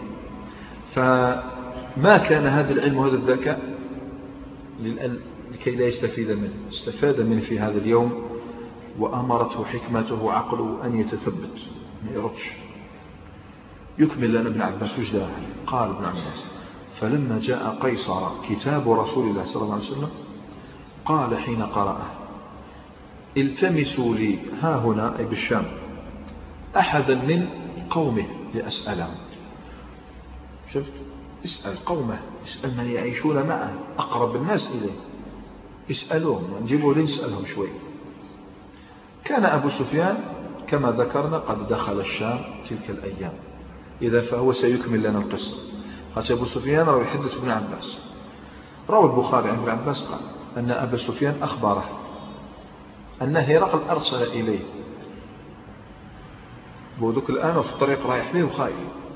فما كان هذا العلم وهذا الذكاء لكي لا يستفيد منه، استفاد منه في هذا اليوم، وأمرته حكمته وعقله أن يتثبت ما يردش. يكمل لنا ابن عباس وجده. قال ابن عباس فلما جاء قيصر كتاب رسول الله صلى الله عليه وسلم قال حين قرأه التمسوا لي ها هنا أي بالشام أحدا من قومه لأسألهم. شفت؟ اسأل قومه، اسأل من يعيشون معه، أقرب الناس إليه، اسألوهم، نجيبوا لي نسألهم شوي. كان أبو سفيان كما ذكرنا قد دخل الشام تلك الأيام، إذا فهو سيكمل لنا القصة. قال أبو سفيان روى يحدث ابن عباس، روى البخاري عن ابن عباس قال أن أبا سفيان أخبره أن هرقل أرسل إليه، بودك الآن في الطريق رايح ليه وخايف،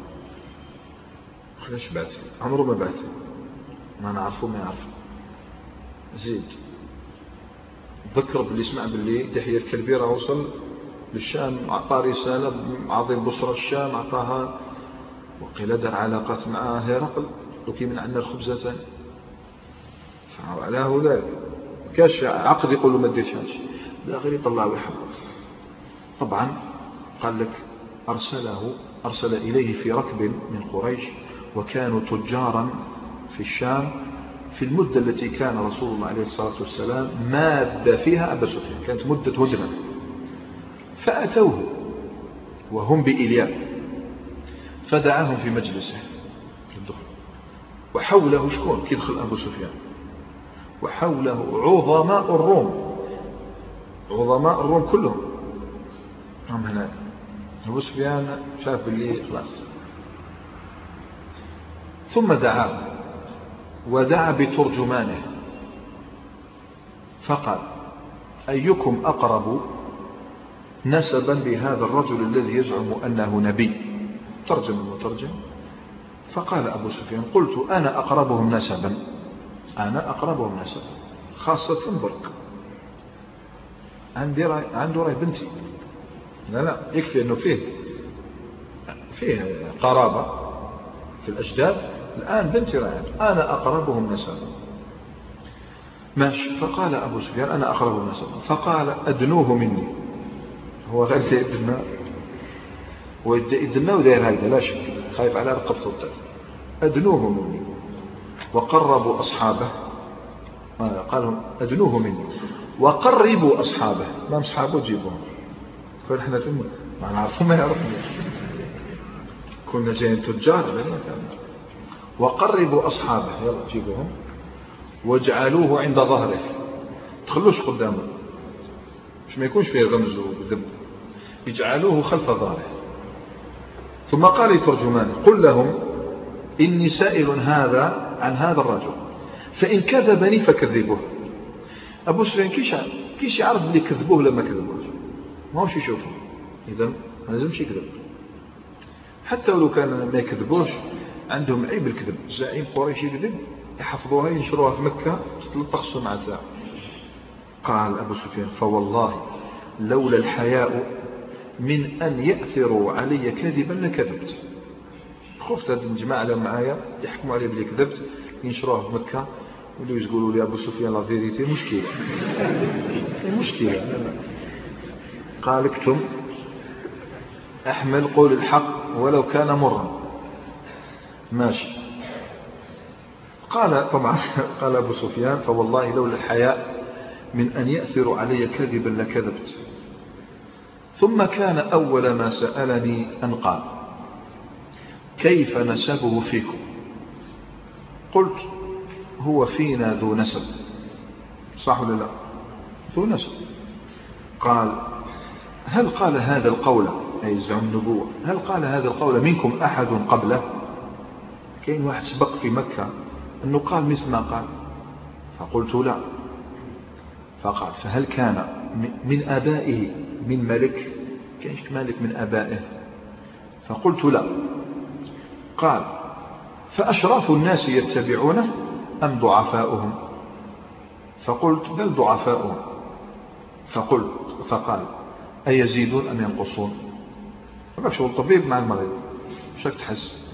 خلاش بعث عمره ما بعث، ما نعرفه ما يعرفه. زيد ذكر باللي سمع باللي دحية الكلبي راه وصل للشام، أعطى رسالة عظيم بصرى الشام أعطاها، وقيل دار علاقات مع هرقل وكي من عندنا الخبزتين. فعلى ذلك كاش عقد يقولوا ما ديرش هادشي، لا غير يطلع ويحفظ. طبعا قال لك أرسل إليه في ركب من قريش، وكانوا تجارا في الشام في المدة التي كان رسول الله عليه الصلاة والسلام ماد فيها أبا سفيان، كانت مدة هدنة. فأتوه وهم بإلياء فدعاهم في مجلسه في الدخول، وحوله شكون كيدخل أبو سفيان، وحوله عظماء الروم، عظماء الروم كلهم هم هنا. أبو سفيان شاف باللي خلاص، ثم دعاه ودعا بترجمانه فقال أيكم أقرب نسبا بهذا الرجل الذي يزعم أنه نبي؟ ترجم المترجم. فقال أبو سفيان قلت أنا أقربهم نسبا، أنا أقربهم نسبا، خاصة برك عنده راي بنتي، لا يكفي أنه فيه قرابة في الأجداد، الآن بنتي راي أنا أقربهم نسبا. ماشي. فقال أبو سفيان أنا أقربهم نسبا، فقال أدنوه مني. هو غير يدنا ويدنا ودير هكذا لا شك، خايف على رقبته الطير. أدنوه مني وقربوا أصحابه، قالوا أدنوه مني وقربوا أصحابه، ما أصحابه جيبوهم، فنحن ما نعرفهم ما يعرفون، كنا جايين تجار وقربوا أصحابه يلا جيبوهم واجعلوه عند ظهره، تخلوش قدامه مش ما يكونش فيه غمز وذب، اجعلوه خلف ظهره. ثم قال لترجمان قل لهم إني سائل هذا عن هذا الرجل فإن كذبني فكذبوه. أبو سفيان كيش يعرف اللي كذبوه لما كذبوه، ما هوش يشوفه، إذا ما لازمش يكذب، حتى ولو كان ما يكذبوش عندهم عيب الكذب. زعيم قريش يكذب يحفظوها ينشروها في مكة تتلطخ السمعة تاعه. قال أبو سفيان فوالله لولا الحياء من أن يأثروا علي كذبا لكذبت. خفت هذه الجماعة اللي معايا يحكموا علي بلي كذبت ينشروها في مكة ولو يقولوا لي أبو سفيان لا فيريتي مشكلة. قال اكتم احمل قول الحق ولو كان مرا. ماشي. قال طبعا قال أبو سفيان فوالله لولا الحياء من أن يأثروا علي كذبا لكذبت. ثم كان أول ما سألني أن قال كيف نسبه فيكم؟ قلت هو فينا ذو نسب. صح ولا لا؟ ذو نسب. قال هل قال هذا القول، أي زعم النبوة، هل قال هذا القول منكم أحد قبله؟ كاين واحد سبق في مكة أنه قال مثل ما قال؟ فقلت لا. فقال فهل كان من آبائه من ملك؟ كاين ملك من آبائه؟ فقلت لا. قال فأشراف الناس يتبعونه أم ضعفاؤهم؟ فقلت بل ضعفاؤهم. فقال أيزيدون أم ينقصون؟ فباك شغل طبيب مع المريض شك تحس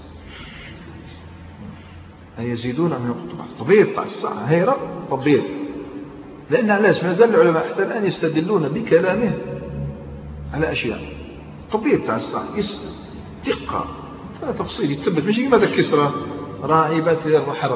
أيزيدون أم ينقصون؟ طبيب تاع الصحة هيرب طبيب، لأن علاش ما زال العلماء حتى الآن يستدلون بكلامه على أشياء. طبيب تاع الصحة يسأل دقة تفصيل يتثبت، ماشي كما ذاك كسرى راعبات الرحرة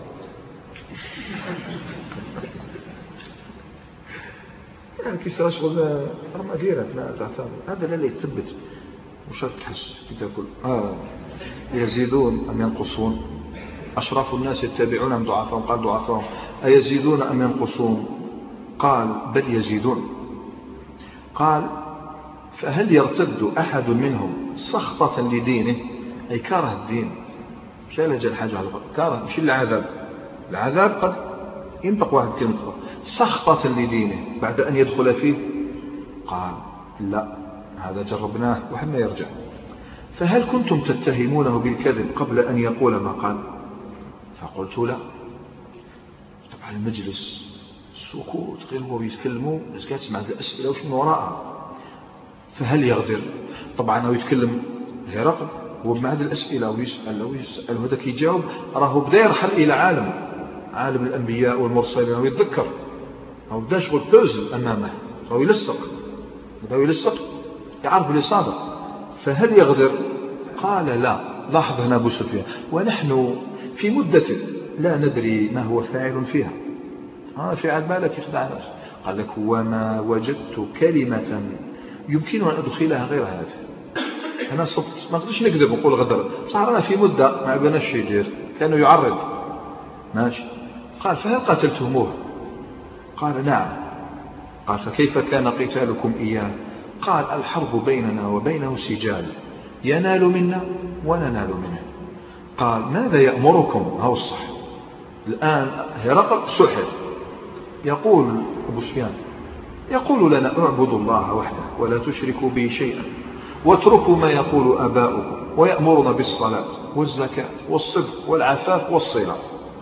كسرى شغل رماديرات لا تعتبر هذا لا يتثبت. وش تحس كي تاكل يزيدون أم ينقصون؟ أشراف الناس يتبعون أم ضعفاهم؟ قال ضعفاهم. أيزيدون أم ينقصون؟ قال بل يزيدون. قال فهل يرتد أحد منهم سخطة لدينه، أي كاره الدين، مش لجل حاجة على كاره، مش العذاب، العذاب قد ينطق واحد كلمة سخطة لدينه بعد أن يدخل فيه؟ قال لا هذا جربناه وحنا يرجع. فهل كنتم تتهمونه بالكذب قبل أن يقول ما قال؟ فقلت لا. طبعا المجلس سكوت غير هو يتكلموا بس قاعد تسمع الأسئلة وش من وراءها. فهل يغدر؟ طبعا هو يتكلم هرقل وبعد الأسئلة ويسأل وهذاك يجاوب، راه بدا يرحل إلى عالم الأنبياء والمرسلين ويتذكر، هو بدا شغل ترزل أمامه، فهو يلصق يعرف اللي صادق. فهل يغدر؟ قال لا. لاحظ هنا أبو سفيان ونحن في مدة لا ندري ما هو فاعل فيها، في عاد بالك يخدع الناس. قال لك وما وجدت كلمة يمكن أن أدخلها غير هذه. أنا صدت ما قدرش نكذب وقول غدر، صارنا في مدة ما بناش يدير، كانوا يعرض ماشي. قال فهل قتلتموه؟ قال نعم. قال فكيف كان قتالكم إياه؟ قال الحرب بيننا وبينه سجال، ينال منا وننال منه. قال ماذا يأمركم؟ هو الصح الآن هرقل سحر، يقول أبو سفيان يقول لنا اعبدوا الله وحده ولا تشركوا به شيئا واتركوا ما يقول آباؤكم ويأمرنا بالصلاة والزكاة والصدق والعفاف والصلة.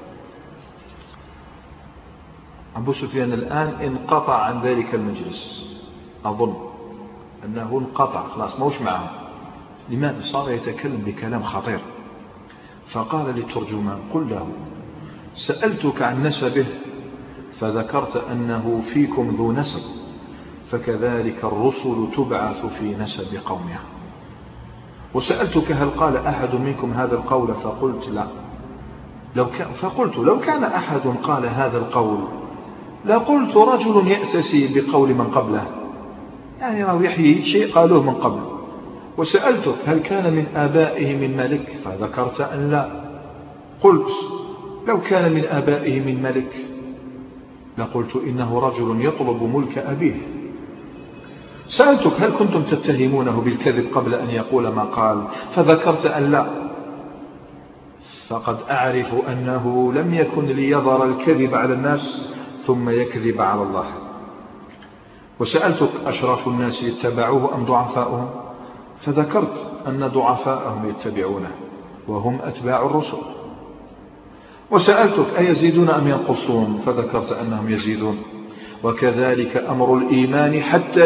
أبو سفيان الآن انقطع عن ذلك المجلس، أظن أنه انقطع خلاص موش معه. لماذا؟ صار يتكلم بكلام خطير. فقال للترجمان: قل له سألتك عن نسبه فذكرت أنه فيكم ذو نسب، فكذلك الرسل تبعث في نسب قومها. وسألتك هل قال أحد منكم هذا القول فقلت لا. فقلت لو كان أحد قال هذا القول لقلت رجل يأتسي بقول من قبله، يعني راه يحيي شيء قالوه من قبل. وسألتك هل كان من آبائه من ملك فذكرت أن لا، قلت لو كان من آبائه من ملك لقلت إنه رجل يطلب ملك أبيه. سألتك هل كنتم تتهمونه بالكذب قبل أن يقول ما قال فذكرت أن لا، فقد أعرف أنه لم يكن ليظهر الكذب على الناس ثم يكذب على الله. وسألتك أشراف الناس يتبعوه أم ضعفاؤهم فذكرت أن ضعفاءهم يتبعونه وهم أتباع الرسل. وسألتك أيزيدون أم ينقصون فذكرت أنهم يزيدون. وكذلك أمر الإيمان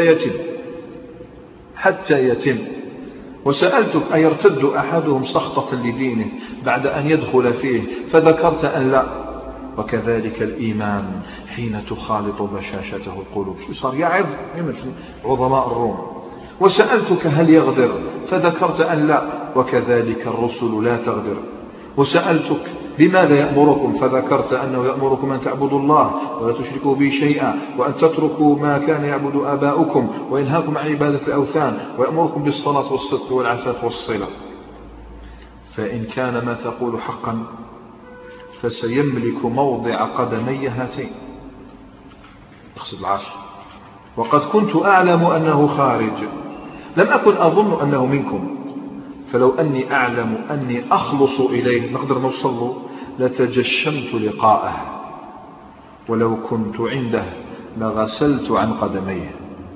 حتى يتم. وسألتك أيرتد أحدهم سخطة لدينه بعد أن يدخل فيه فذكرت أن لا. وكذلك الإيمان حين تخالط بشاشته القلوب. شو صار يعظ عظماء الروم. وسألتك هل يغدر فذكرت أن لا، وكذلك الرسل لا تغدر. وسألتك لماذا يأمركم فذكرت أنه يأمركم أن تعبدوا الله ولا تشركوا به شيئا وأن تتركوا ما كان يعبد آباؤكم وينهاكم عن عبادة الأوثان ويأمركم بالصلاة والصدق والعفاف والصلة. فإن كان ما تقول حقا فسيملك موضع قدمي هاتين، اقصد العرش. وقد كنت أعلم أنه خارج، لم أكن أظن أنه منكم، فلو أني أعلم أني أخلص إليه نقدر نوصل لتجشمت لقاءه، ولو كنت عنده لغسلت عن قدميه.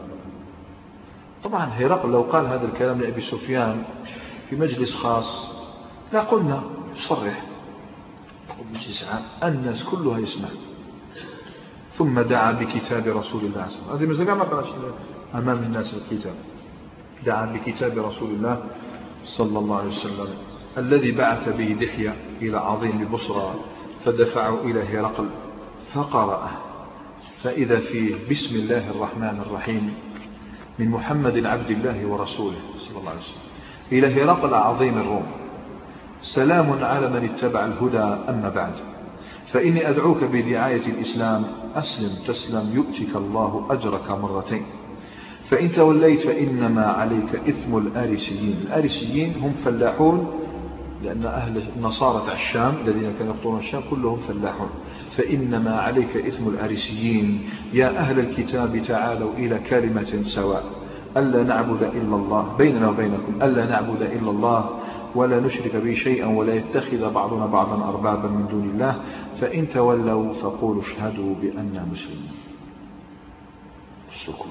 طبعا هرقل لو قال هذا الكلام لأبي سفيان في مجلس خاص لا قلنا يصرح، مجلس عام الناس كلها يسمع. ثم دعا بكتاب رسول الله صلى الله عليه وسلم. هذه مزقة ما قالش أمام الناس الكتاب. دعا بكتاب رسول الله صلى الله عليه وسلم الذي بعث به دحية إلى عظيم البصرى فدفعه إلى هرقل فقرأه، فإذا فيه بسم الله الرحمن الرحيم من محمد عبد الله ورسوله صلى الله عليه وسلم إلى هرقل عظيم الروم، سلام على من اتبع الهدى، أما بعد، فإني أدعوك بدعاية الإسلام، أسلم تسلم يؤتك الله أجرك مرتين، فإن توليت فإنما عليك إثم الآرسيين. الآرسيين هم فلاحون، لأن أهل النصارى الشام الذين كانوا يقطعون الشام كلهم فلاحون. فإنما عليك إثم الآرسيين. يا أهل الكتاب تعالوا إلى كلمة سواء ألا نعبد إلا الله، بيننا وبينكم ألا نعبد إلا الله ولا نشرك به شيئا ولا يتخذ بعضنا بعضا أربابا من دون الله، فإن تولوا فقولوا اشهدوا بأننا مسلمون. سكوت.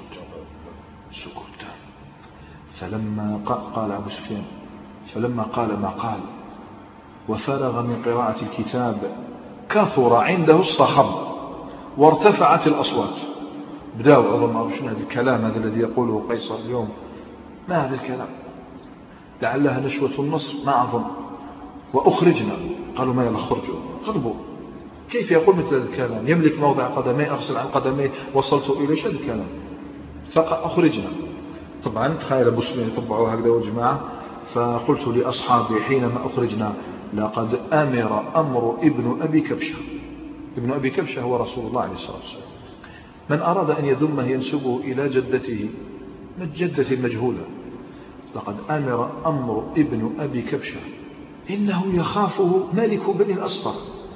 فلما قال أبو سفيان فلما قال ما قال وفرغ من قراءة الكتاب كثر عنده الصخب وارتفعت الأصوات. بداوا أظن شنو هذا الكلام هذا الذي يقوله قيصر اليوم، ما هذا الكلام، لعلها نشوة النصر ما أظن. وأخرجنا، قالوا ما يلا خرجوا، غضبوا، كيف يقول مثل هذا الكلام، يملك موضع قدميه، أرسل عن قدميه، وصلت إليه، هذا الكلام، فأخرجنا. طبعا تخيل أبو سفيان يطبعوا هكذا والجماعة. فقلت لأصحابي حينما أخرجنا لقد أمر ابن أبي كبشة. ابن أبي كبشة هو رسول الله عليه الصلاة والسلام. من أراد أن يذمه ينسبه إلى جدته، جدة المجهولة. لقد أمر ابن أبي كبشة إنه يخافه مالك بني الأصفر.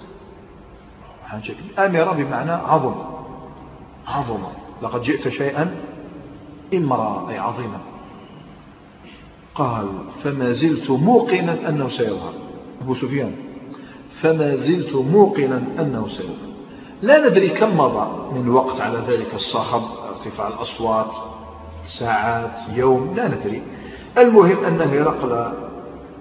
أمر بمعنى عظم. لقد جئت شيئا إمرا أي عظيما. قال فما زلت موقنا أنه سيظهر. أبو سفيان فما زلت موقنا أنه سيظهر. لا ندري كم مضى من وقت على ذلك الصخب، ارتفاع الأصوات، ساعات، يوم، لا ندري. المهم أن هرقل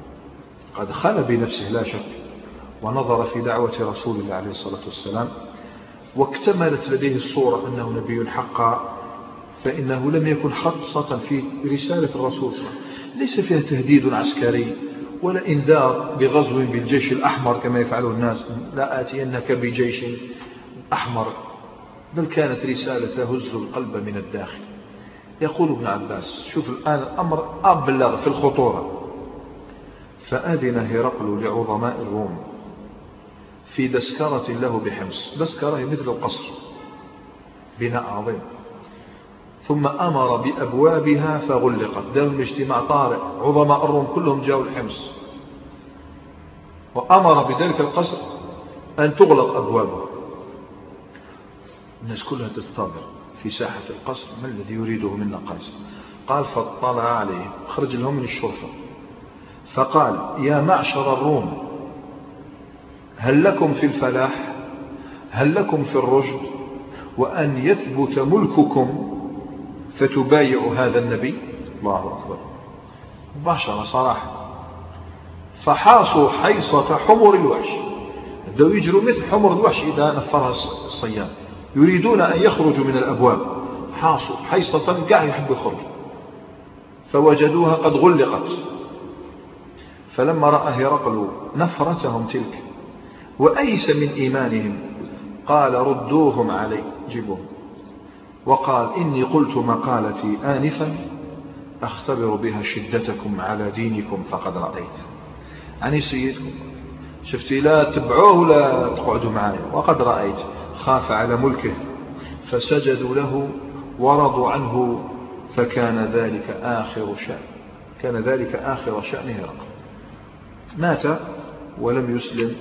قد خل بنفسه لا شك، ونظر في دعوة رسول الله عليه الصلاة والسلام، واكتملت لديه الصورة أنه نبي حقا، فإنه لم يكن خاصة في رسالة الرسول صلى الله عليه وسلم ليس فيها تهديد عسكري ولا إنذار بغزو بالجيش الأحمر كما يفعله الناس، لا آتينك بجيش أحمر، بل كانت رسالة تهز القلب من الداخل. يقول ابن عباس شوف الآن الأمر أبلغ في الخطورة: فأذن هرقل لعظماء الروم في دسكرة له بحمص. دسكرة مثل القصر، بناء عظيم. ثم أمر بأبوابها فغلقت. دام اجتماع طارئ، عظماء الروم كلهم جاءوا الحمص، وأمر بذلك القصر أن تغلق أبوابه. الناس كلها تستنظر في ساحة القصر ما الذي يريده منا قيصر. قال: فاطلع عليه، خرج لهم من الشرفة فقال: يا معشر الروم، هل لكم في الفلاح؟ هل لكم في الرشد؟ وأن يثبت ملككم فتبايعوا هذا النبي؟ الله أكبر، مباشرة صراحة. فحاصوا حيصة حمر الوحش، بدأوا يجروا مثل حمر الوحش إذا نفرها الصياد، يريدون أن يخرجوا من الأبواب. حاصوا حيصة قاع يحب يخرج، فوجدوها قد غلقت. فلما رأى هرقل نفرتهم تلك وأيس من إيمانهم قال: ردوهم علي، جيبوهم. وقال: إني قلت مقالتي آنفا أختبر بها شدتكم على دينكم فقد رأيت. يعني سيدكم شفتي لا تبعوه ولا تقعدوا معايا، وقد رأيت. خاف على ملكه فسجدوا له ورضوا عنه، فكان ذلك آخر شأن. كان ذلك آخر شأن هرقل. مات ولم يسلم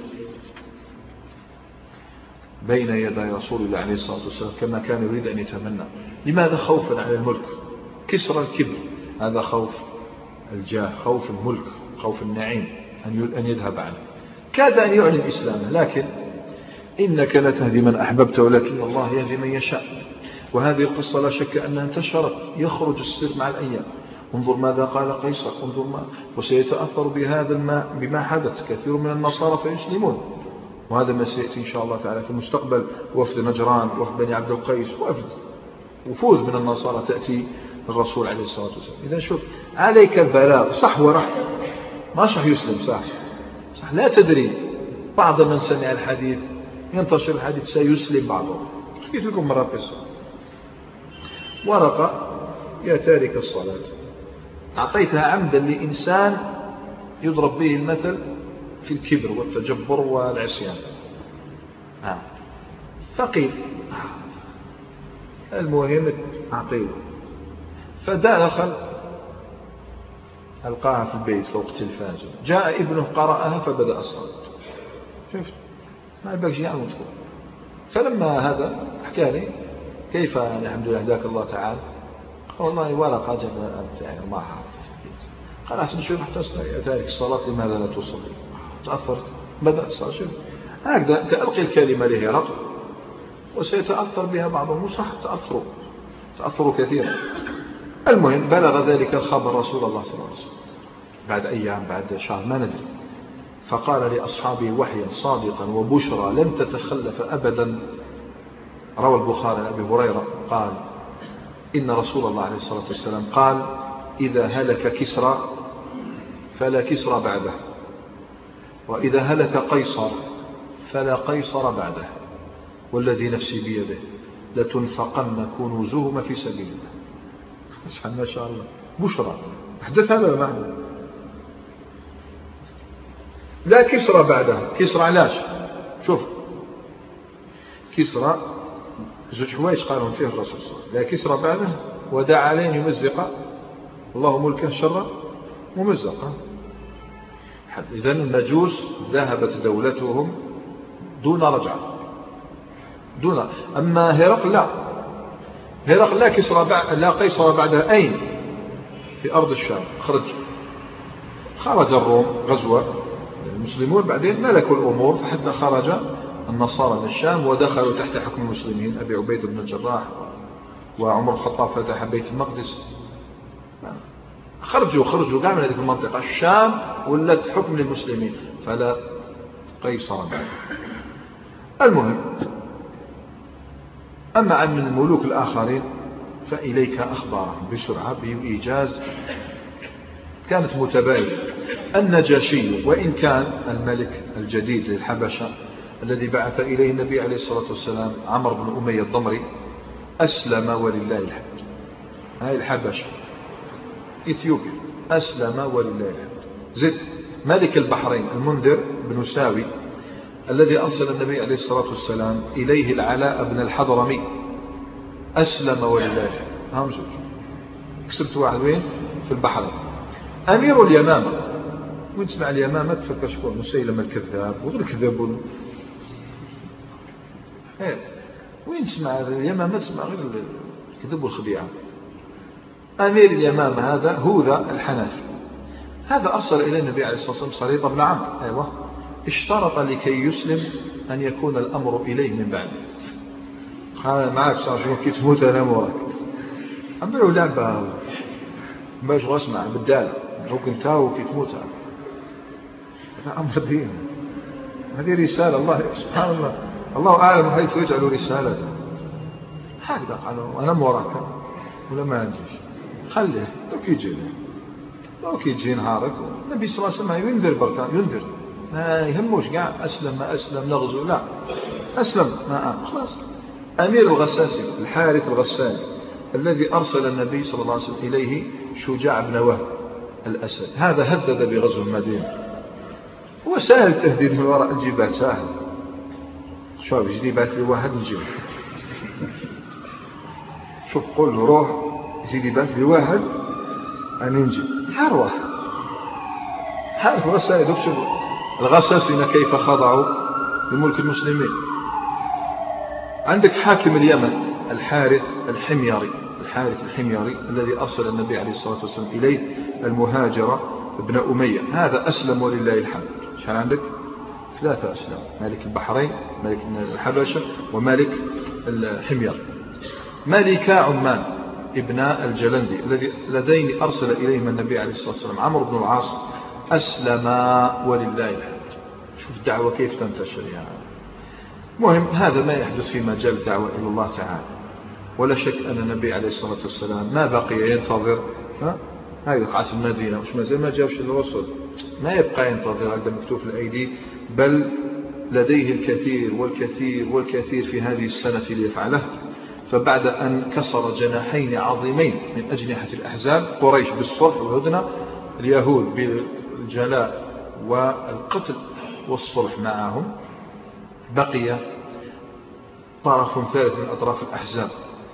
بين يدي رسول الله عليه الصلاة والسلام كما كان يريد أن يتمنى. لماذا؟ خوفا على الملك. كسر الكبر، هذا خوف الجاه، خوف الملك، خوف النعيم أن يذهب عنه. كاد أن يعلن إسلامه، لكن إنك لا تهدي من أحببت ولكن الله يهدي من يشاء. وهذه القصة لا شك أنها انتشرت، يخرج السر مع الأيام. انظر ماذا قال قيصر، انظر ما، وسيتأثر بهذا بما حدث كثير من النصارى فيسلمون. وهذا ما سيأتي إن شاء الله تعالى في المستقبل. وفد نجران، وفد بني عبد القيس، وفود من النصارى تأتي الرسول عليه الصلاة والسلام. إذا شوف عليك البلاغ، صح ورح ما صح يسلم، صح لا تدري. بعض من سمع الحديث ينتشر الحديث سيسلم بعضهم. حكيت لكم مرة قصة: ورقة يا تارك الصلاة أعطيتها عمدا لإنسان يضرب به المثل في الكبر والتجبر والعصيان. فقيل المهم أعطيه، فدخل ألقاها في البيت فوق التلفاز. جاء ابنه قرأها فبدأ الصلاة. شفت ما يبقى يعني مشكلة. فلما هذا حكى لي كيف يعني الحمد لله هداك الله تعالى، قال: والله ورقة جاءت يعني ما حافظ. قال: أحسن شوف حتى ذلك الصلاة لماذا لا تصلي؟ تأثرت، بدأ الصلاة. شوف هكذا تألقي الكلمة لهرقل وسيتأثر بها بعضهم، صح تأثروا كثيرا. المهم بلغ ذلك الخبر رسول الله صلى الله عليه وسلم بعد أيام، بعد شهر ما ندري. فقال لأصحابه وحيا صادقا وبشرى لن تتخلف أبدا. روى البخاري عن أبي هريرة قال: إن رسول الله عليه الصلاة والسلام قال: إذا هلك كسرى فلا كسرى بعده، وإذا هلك قيصر فلا قيصر بعده، والذي نفسي بيده لتنفقن كنوزهما في سبيل الله. ما شاء الله، بشرى حدث هذا المعنى. لا كسرى بعده. كسرى علاش؟ شوف كسرى زوج حوايج قالهم فيه الرسول صلى الله عليه وسلم: لا كسرى بعده ودعا عليه يمزق الله ملكه شر ممزقا. إذن المجوس ذهبت دولتهم دون رجعة، أما هرقل لا كسرى لا قيصر بعدها. أين؟ في أرض الشام. خرج الروم غزوة المسلمون، بعدين ملكوا الأمور فحتى خرج النصارى من الشام ودخلوا تحت حكم المسلمين. أبي عبيد بن الجراح وعمر الخطاب فتح بيت المقدس. خرجوا كاع من هذه المنطقة. الشام ولات حكم للمسلمين، فلا قيصر بعد. المهم، أما عن الملوك الآخرين فإليك أخبارهم بسرعة بإيجاز كانت متباينة. النجاشي وإن كان الملك الجديد للحبشة الذي بعث إليه النبي عليه الصلاة والسلام عمرو بن أمية الضمري أسلم ولله الحمد. هاي الحبشة إثيوبيا أسلم ولله الحمد. زد ملك البحرين المنذر بن ساوي الذي أرسل النبي عليه الصلاة والسلام إليه العلاء بن الحضرمي أسلم ولله الحمد. هم زوج كسبت واحد وين في البحرين. أمير اليمامة، وين تسمع اليمامة تفكر شكون؟ مسيلمة الكذاب وغير الكذاب وين تسمع اليمامة؟ تسمع غير الكذب والخديعة. أمير اليمامة هذا هوذا الحنفي، هذا أرسل إلى النبي عليه الصلاة والسلام صريط بن عمرو. أيوة، اشترط لكي يسلم أن يكون الأمر إليه من بعد. قال معك شنو كي تموت أنا موراك. عملوا لعبة باش غاسمع بالدال نروك انت وكي تموت. هذا أمر دين، هذه رسالة الله سبحان الله، الله أعلم حيث يجعل رسالته. هكذا قالوا أنا موراك ولا ما نجيش، خليه لو كي يجي نهارك. النبي صلى الله عليه وسلم ينذر بركان، ينذر ما يهموش كاع أسلم ما أسلم نغزو، لا أسلم ما خلاص. أمير الغساسي الحارث الغساني الذي أرسل النبي صلى الله عليه وسلم إليه شجاع بن وهب الأسد، هذا هدد بغزو المدينة. هو سهل التهديد من وراء الجبال، سهل. شوف يجي يبعث لي واحد نجيب، شوف قول له روح يزيد يبعث لي واحد أنا نجي هروح. حارث الغساني دوك شوف الغساسين كيف خضعوا لملك المسلمين. عندك حاكم اليمن الحارث الحميري الذي أرسل النبي عليه الصلاة والسلام إليه المهاجر ابن أمية، هذا أسلم ولله الحمد. شان عندك 3 أسلام، ملك البحرين، ملك الحبشة، وملك الحمير. ملك عمان ابن الجلندي الذي لدين أرسل إليهما النبي عليه الصلاة والسلام عمرو بن العاص أسلم ولله الحمد. شوف الدعوة كيف تنتشر يعني. مهم، هذا ما يحدث في مجال الدعوة إلى الله تعالى. ولا شك أن النبي عليه الصلاة والسلام ما بقي ينتظر هاي وقعت المدينة وش مازال ما جاوش الرسل، ما يبقى ينتظر هذا مكتوب في الأيدي، بل لديه الكثير والكثير والكثير في هذه السنة ليفعله. فبعد أن كسر جناحين عظيمين من أجنحة الأحزاب، قريش بالصلح والهدنة، اليهود بالجلاء والقتل والصلح معهم، بقي طرف ثالث من أطراف الأحزاب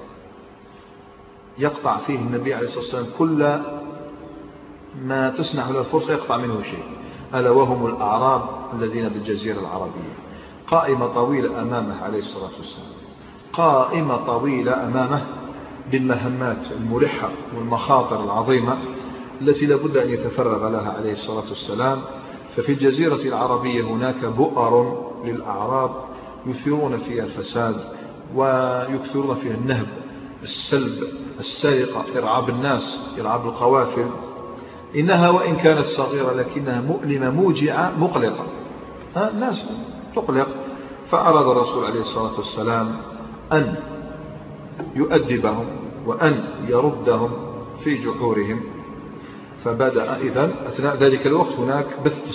يقطع فيه النبي عليه الصلاة والسلام كل ما تسنح له الفرصة يقطع منه شيء، ألا وهم الأعراب الذين بالجزيرة العربية. قائمة طويلة أمامه عليه الصلاة والسلام، قائمة طويلة أمامه بالمهمات الملحة والمخاطر العظيمة التي لابد أن يتفرغ لها عليه الصلاة والسلام. ففي الجزيرة العربية هناك بؤر للأعراب يثيرون فيها الفساد ويكثرون فيها النهب، السلب، السرقة، إرعاب الناس، إرعاب القوافل. إنها وإن كانت صغيرة لكنها مؤلمة موجعة مقلقة، الناس تقلق. فأراد الرسول عليه الصلاة والسلام أن يؤدبهم وأن يردهم في جحورهم. فبدأ إذن أثناء ذلك الوقت هناك بث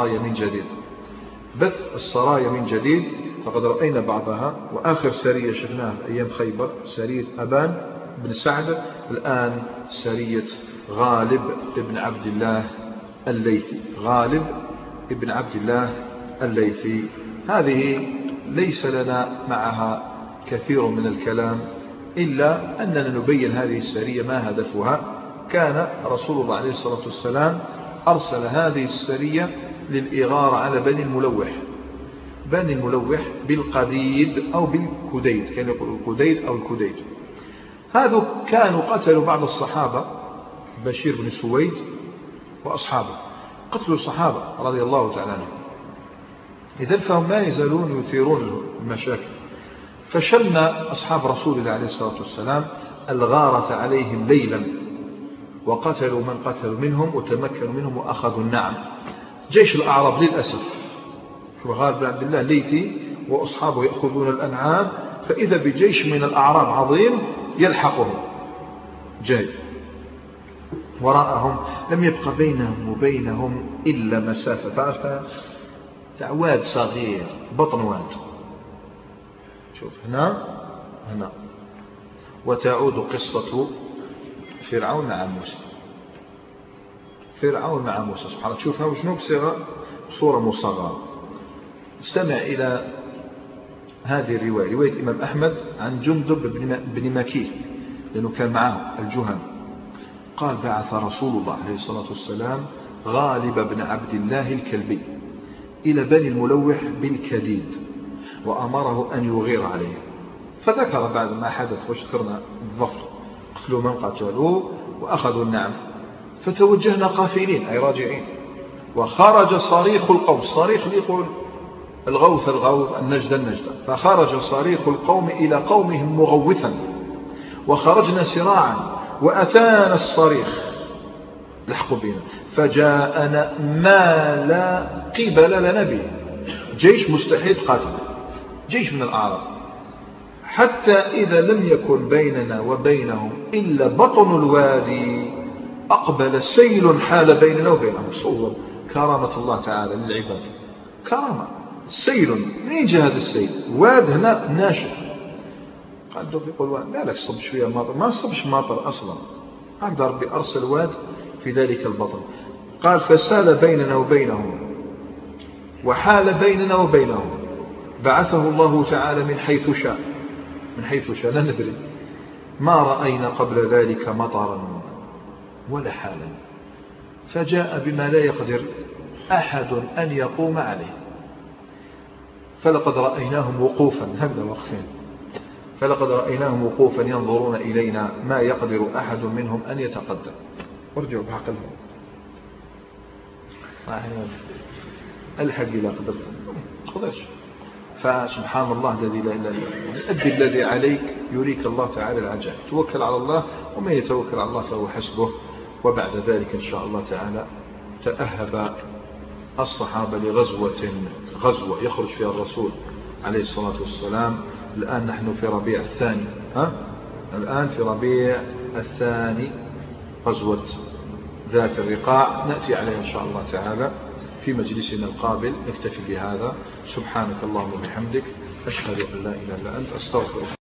السرايا من جديد، فقد رأينا بعضها. وآخر سرية شفناها أيام خيبر سرية أبان بن سعد، الآن سرية غالب ابن عبد الله الليثي. هذه ليس لنا معها كثير من الكلام إلا أننا نبين هذه السرية ما هدفها. كان رسول الله عليه الصلاة والسلام أرسل هذه السرية للإغارة على بني الملوح بالقديد أو بالكديد، كان يقول القديد أو الكديد. هذا كانوا قتلوا بعض الصحابة، بشير بن سويد وأصحابه، قتلوا الصحابة رضي الله تعالى عنهم. إذن فهم ما يزالون يثيرون المشاكل. فشن أصحاب رسول الله عليه الصلاة والسلام الغارة عليهم ليلا وقتلوا من قتلوا منهم وتمكنوا منهم وأخذوا النعم. جيش الأعراب للأسف غالب بن عبد الله الليثي وأصحابه يأخذون الأنعام، فإذا بجيش من الأعراب عظيم يلحقهم جاي وراءهم، لم يبق بينهم وبينهم إلا مسافة، تعرف واد صغير بطن واد. شوف هنا وتعود قصة فرعون مع موسى. فرعون مع موسى سبحانه، تشوفها وشنو بصورة مصغرة. استمع إلى هذه الرواية، رواية الإمام أحمد عن جندب بن مكيث لأنه كان معه الجهم. قال بعث رسول الله عليه الصلاة والسلام غالب بن عبد الله الكلبي إلى بني الملوح بالكديد وأمره أن يغير عليه. فذكر بعد ما حدث وذكرنا الظفر، قتلوا من قتلوه وأخذوا النعم. فتوجهنا قافلين أي راجعين، وخرج صريخ القوم، الصريخ اللي يقول الغوث النجدة، فخرج صريخ القوم إلى قومهم مغوثا، وخرجنا سراعا وأتانا الصريخ لحقوا بنا، فجاءنا ما لا قبل لنا به، جيش مستحيل قاتل، جيش من الأعراب، حتى إذا لم يكن بيننا وبينهم إلا بطن الوادي أقبل سيل حال بيننا وبينهم. صور كرامة الله تعالى للعباد، كرامة. سيل، منين جاء هذا السيل؟ واد هنا ناشف. قال دوك يقول واد بالك صب شوية مطر، ما صبش مطر أصلا، أقدر ربي أرسل واد في ذلك البطن. قال فسال بيننا وبينهم وحال بيننا وبينهم، بعثه الله تعالى من حيث شاء، من حيث شاء لا ندري، ما رأينا قبل ذلك مطرا ولا حالا، فجاء بما لا يقدر أحد أن يقوم عليه. فلقد رأيناهم وقوفا، هكذا وقفين، فلقد رأيناهم وقوفا ينظرون إلينا ما يقدر أحد منهم أن يتقدم. ارجعوا بعقلهم الحق إلى قدرتهم خذش. فسبحان الله الذي لا إله إلا هو، أدي الذي عليك يريك الله تعالى العجائب. توكل على الله، ومن يتوكل على الله فهو حسبه. وبعد ذلك إن شاء الله تعالى تأهب الصحابة غزوة يخرج فيها الرسول عليه الصلاة والسلام. الآن نحن في ربيع الثاني، الآن في ربيع الثاني غزوة ذات الرقاع، نأتي عليها إن شاء الله تعالى في مجلسنا القابل. نكتفي بهذا. سبحانك اللهم وبحمدك، أشهد أن لا إله إلا أنت، أستغفرك.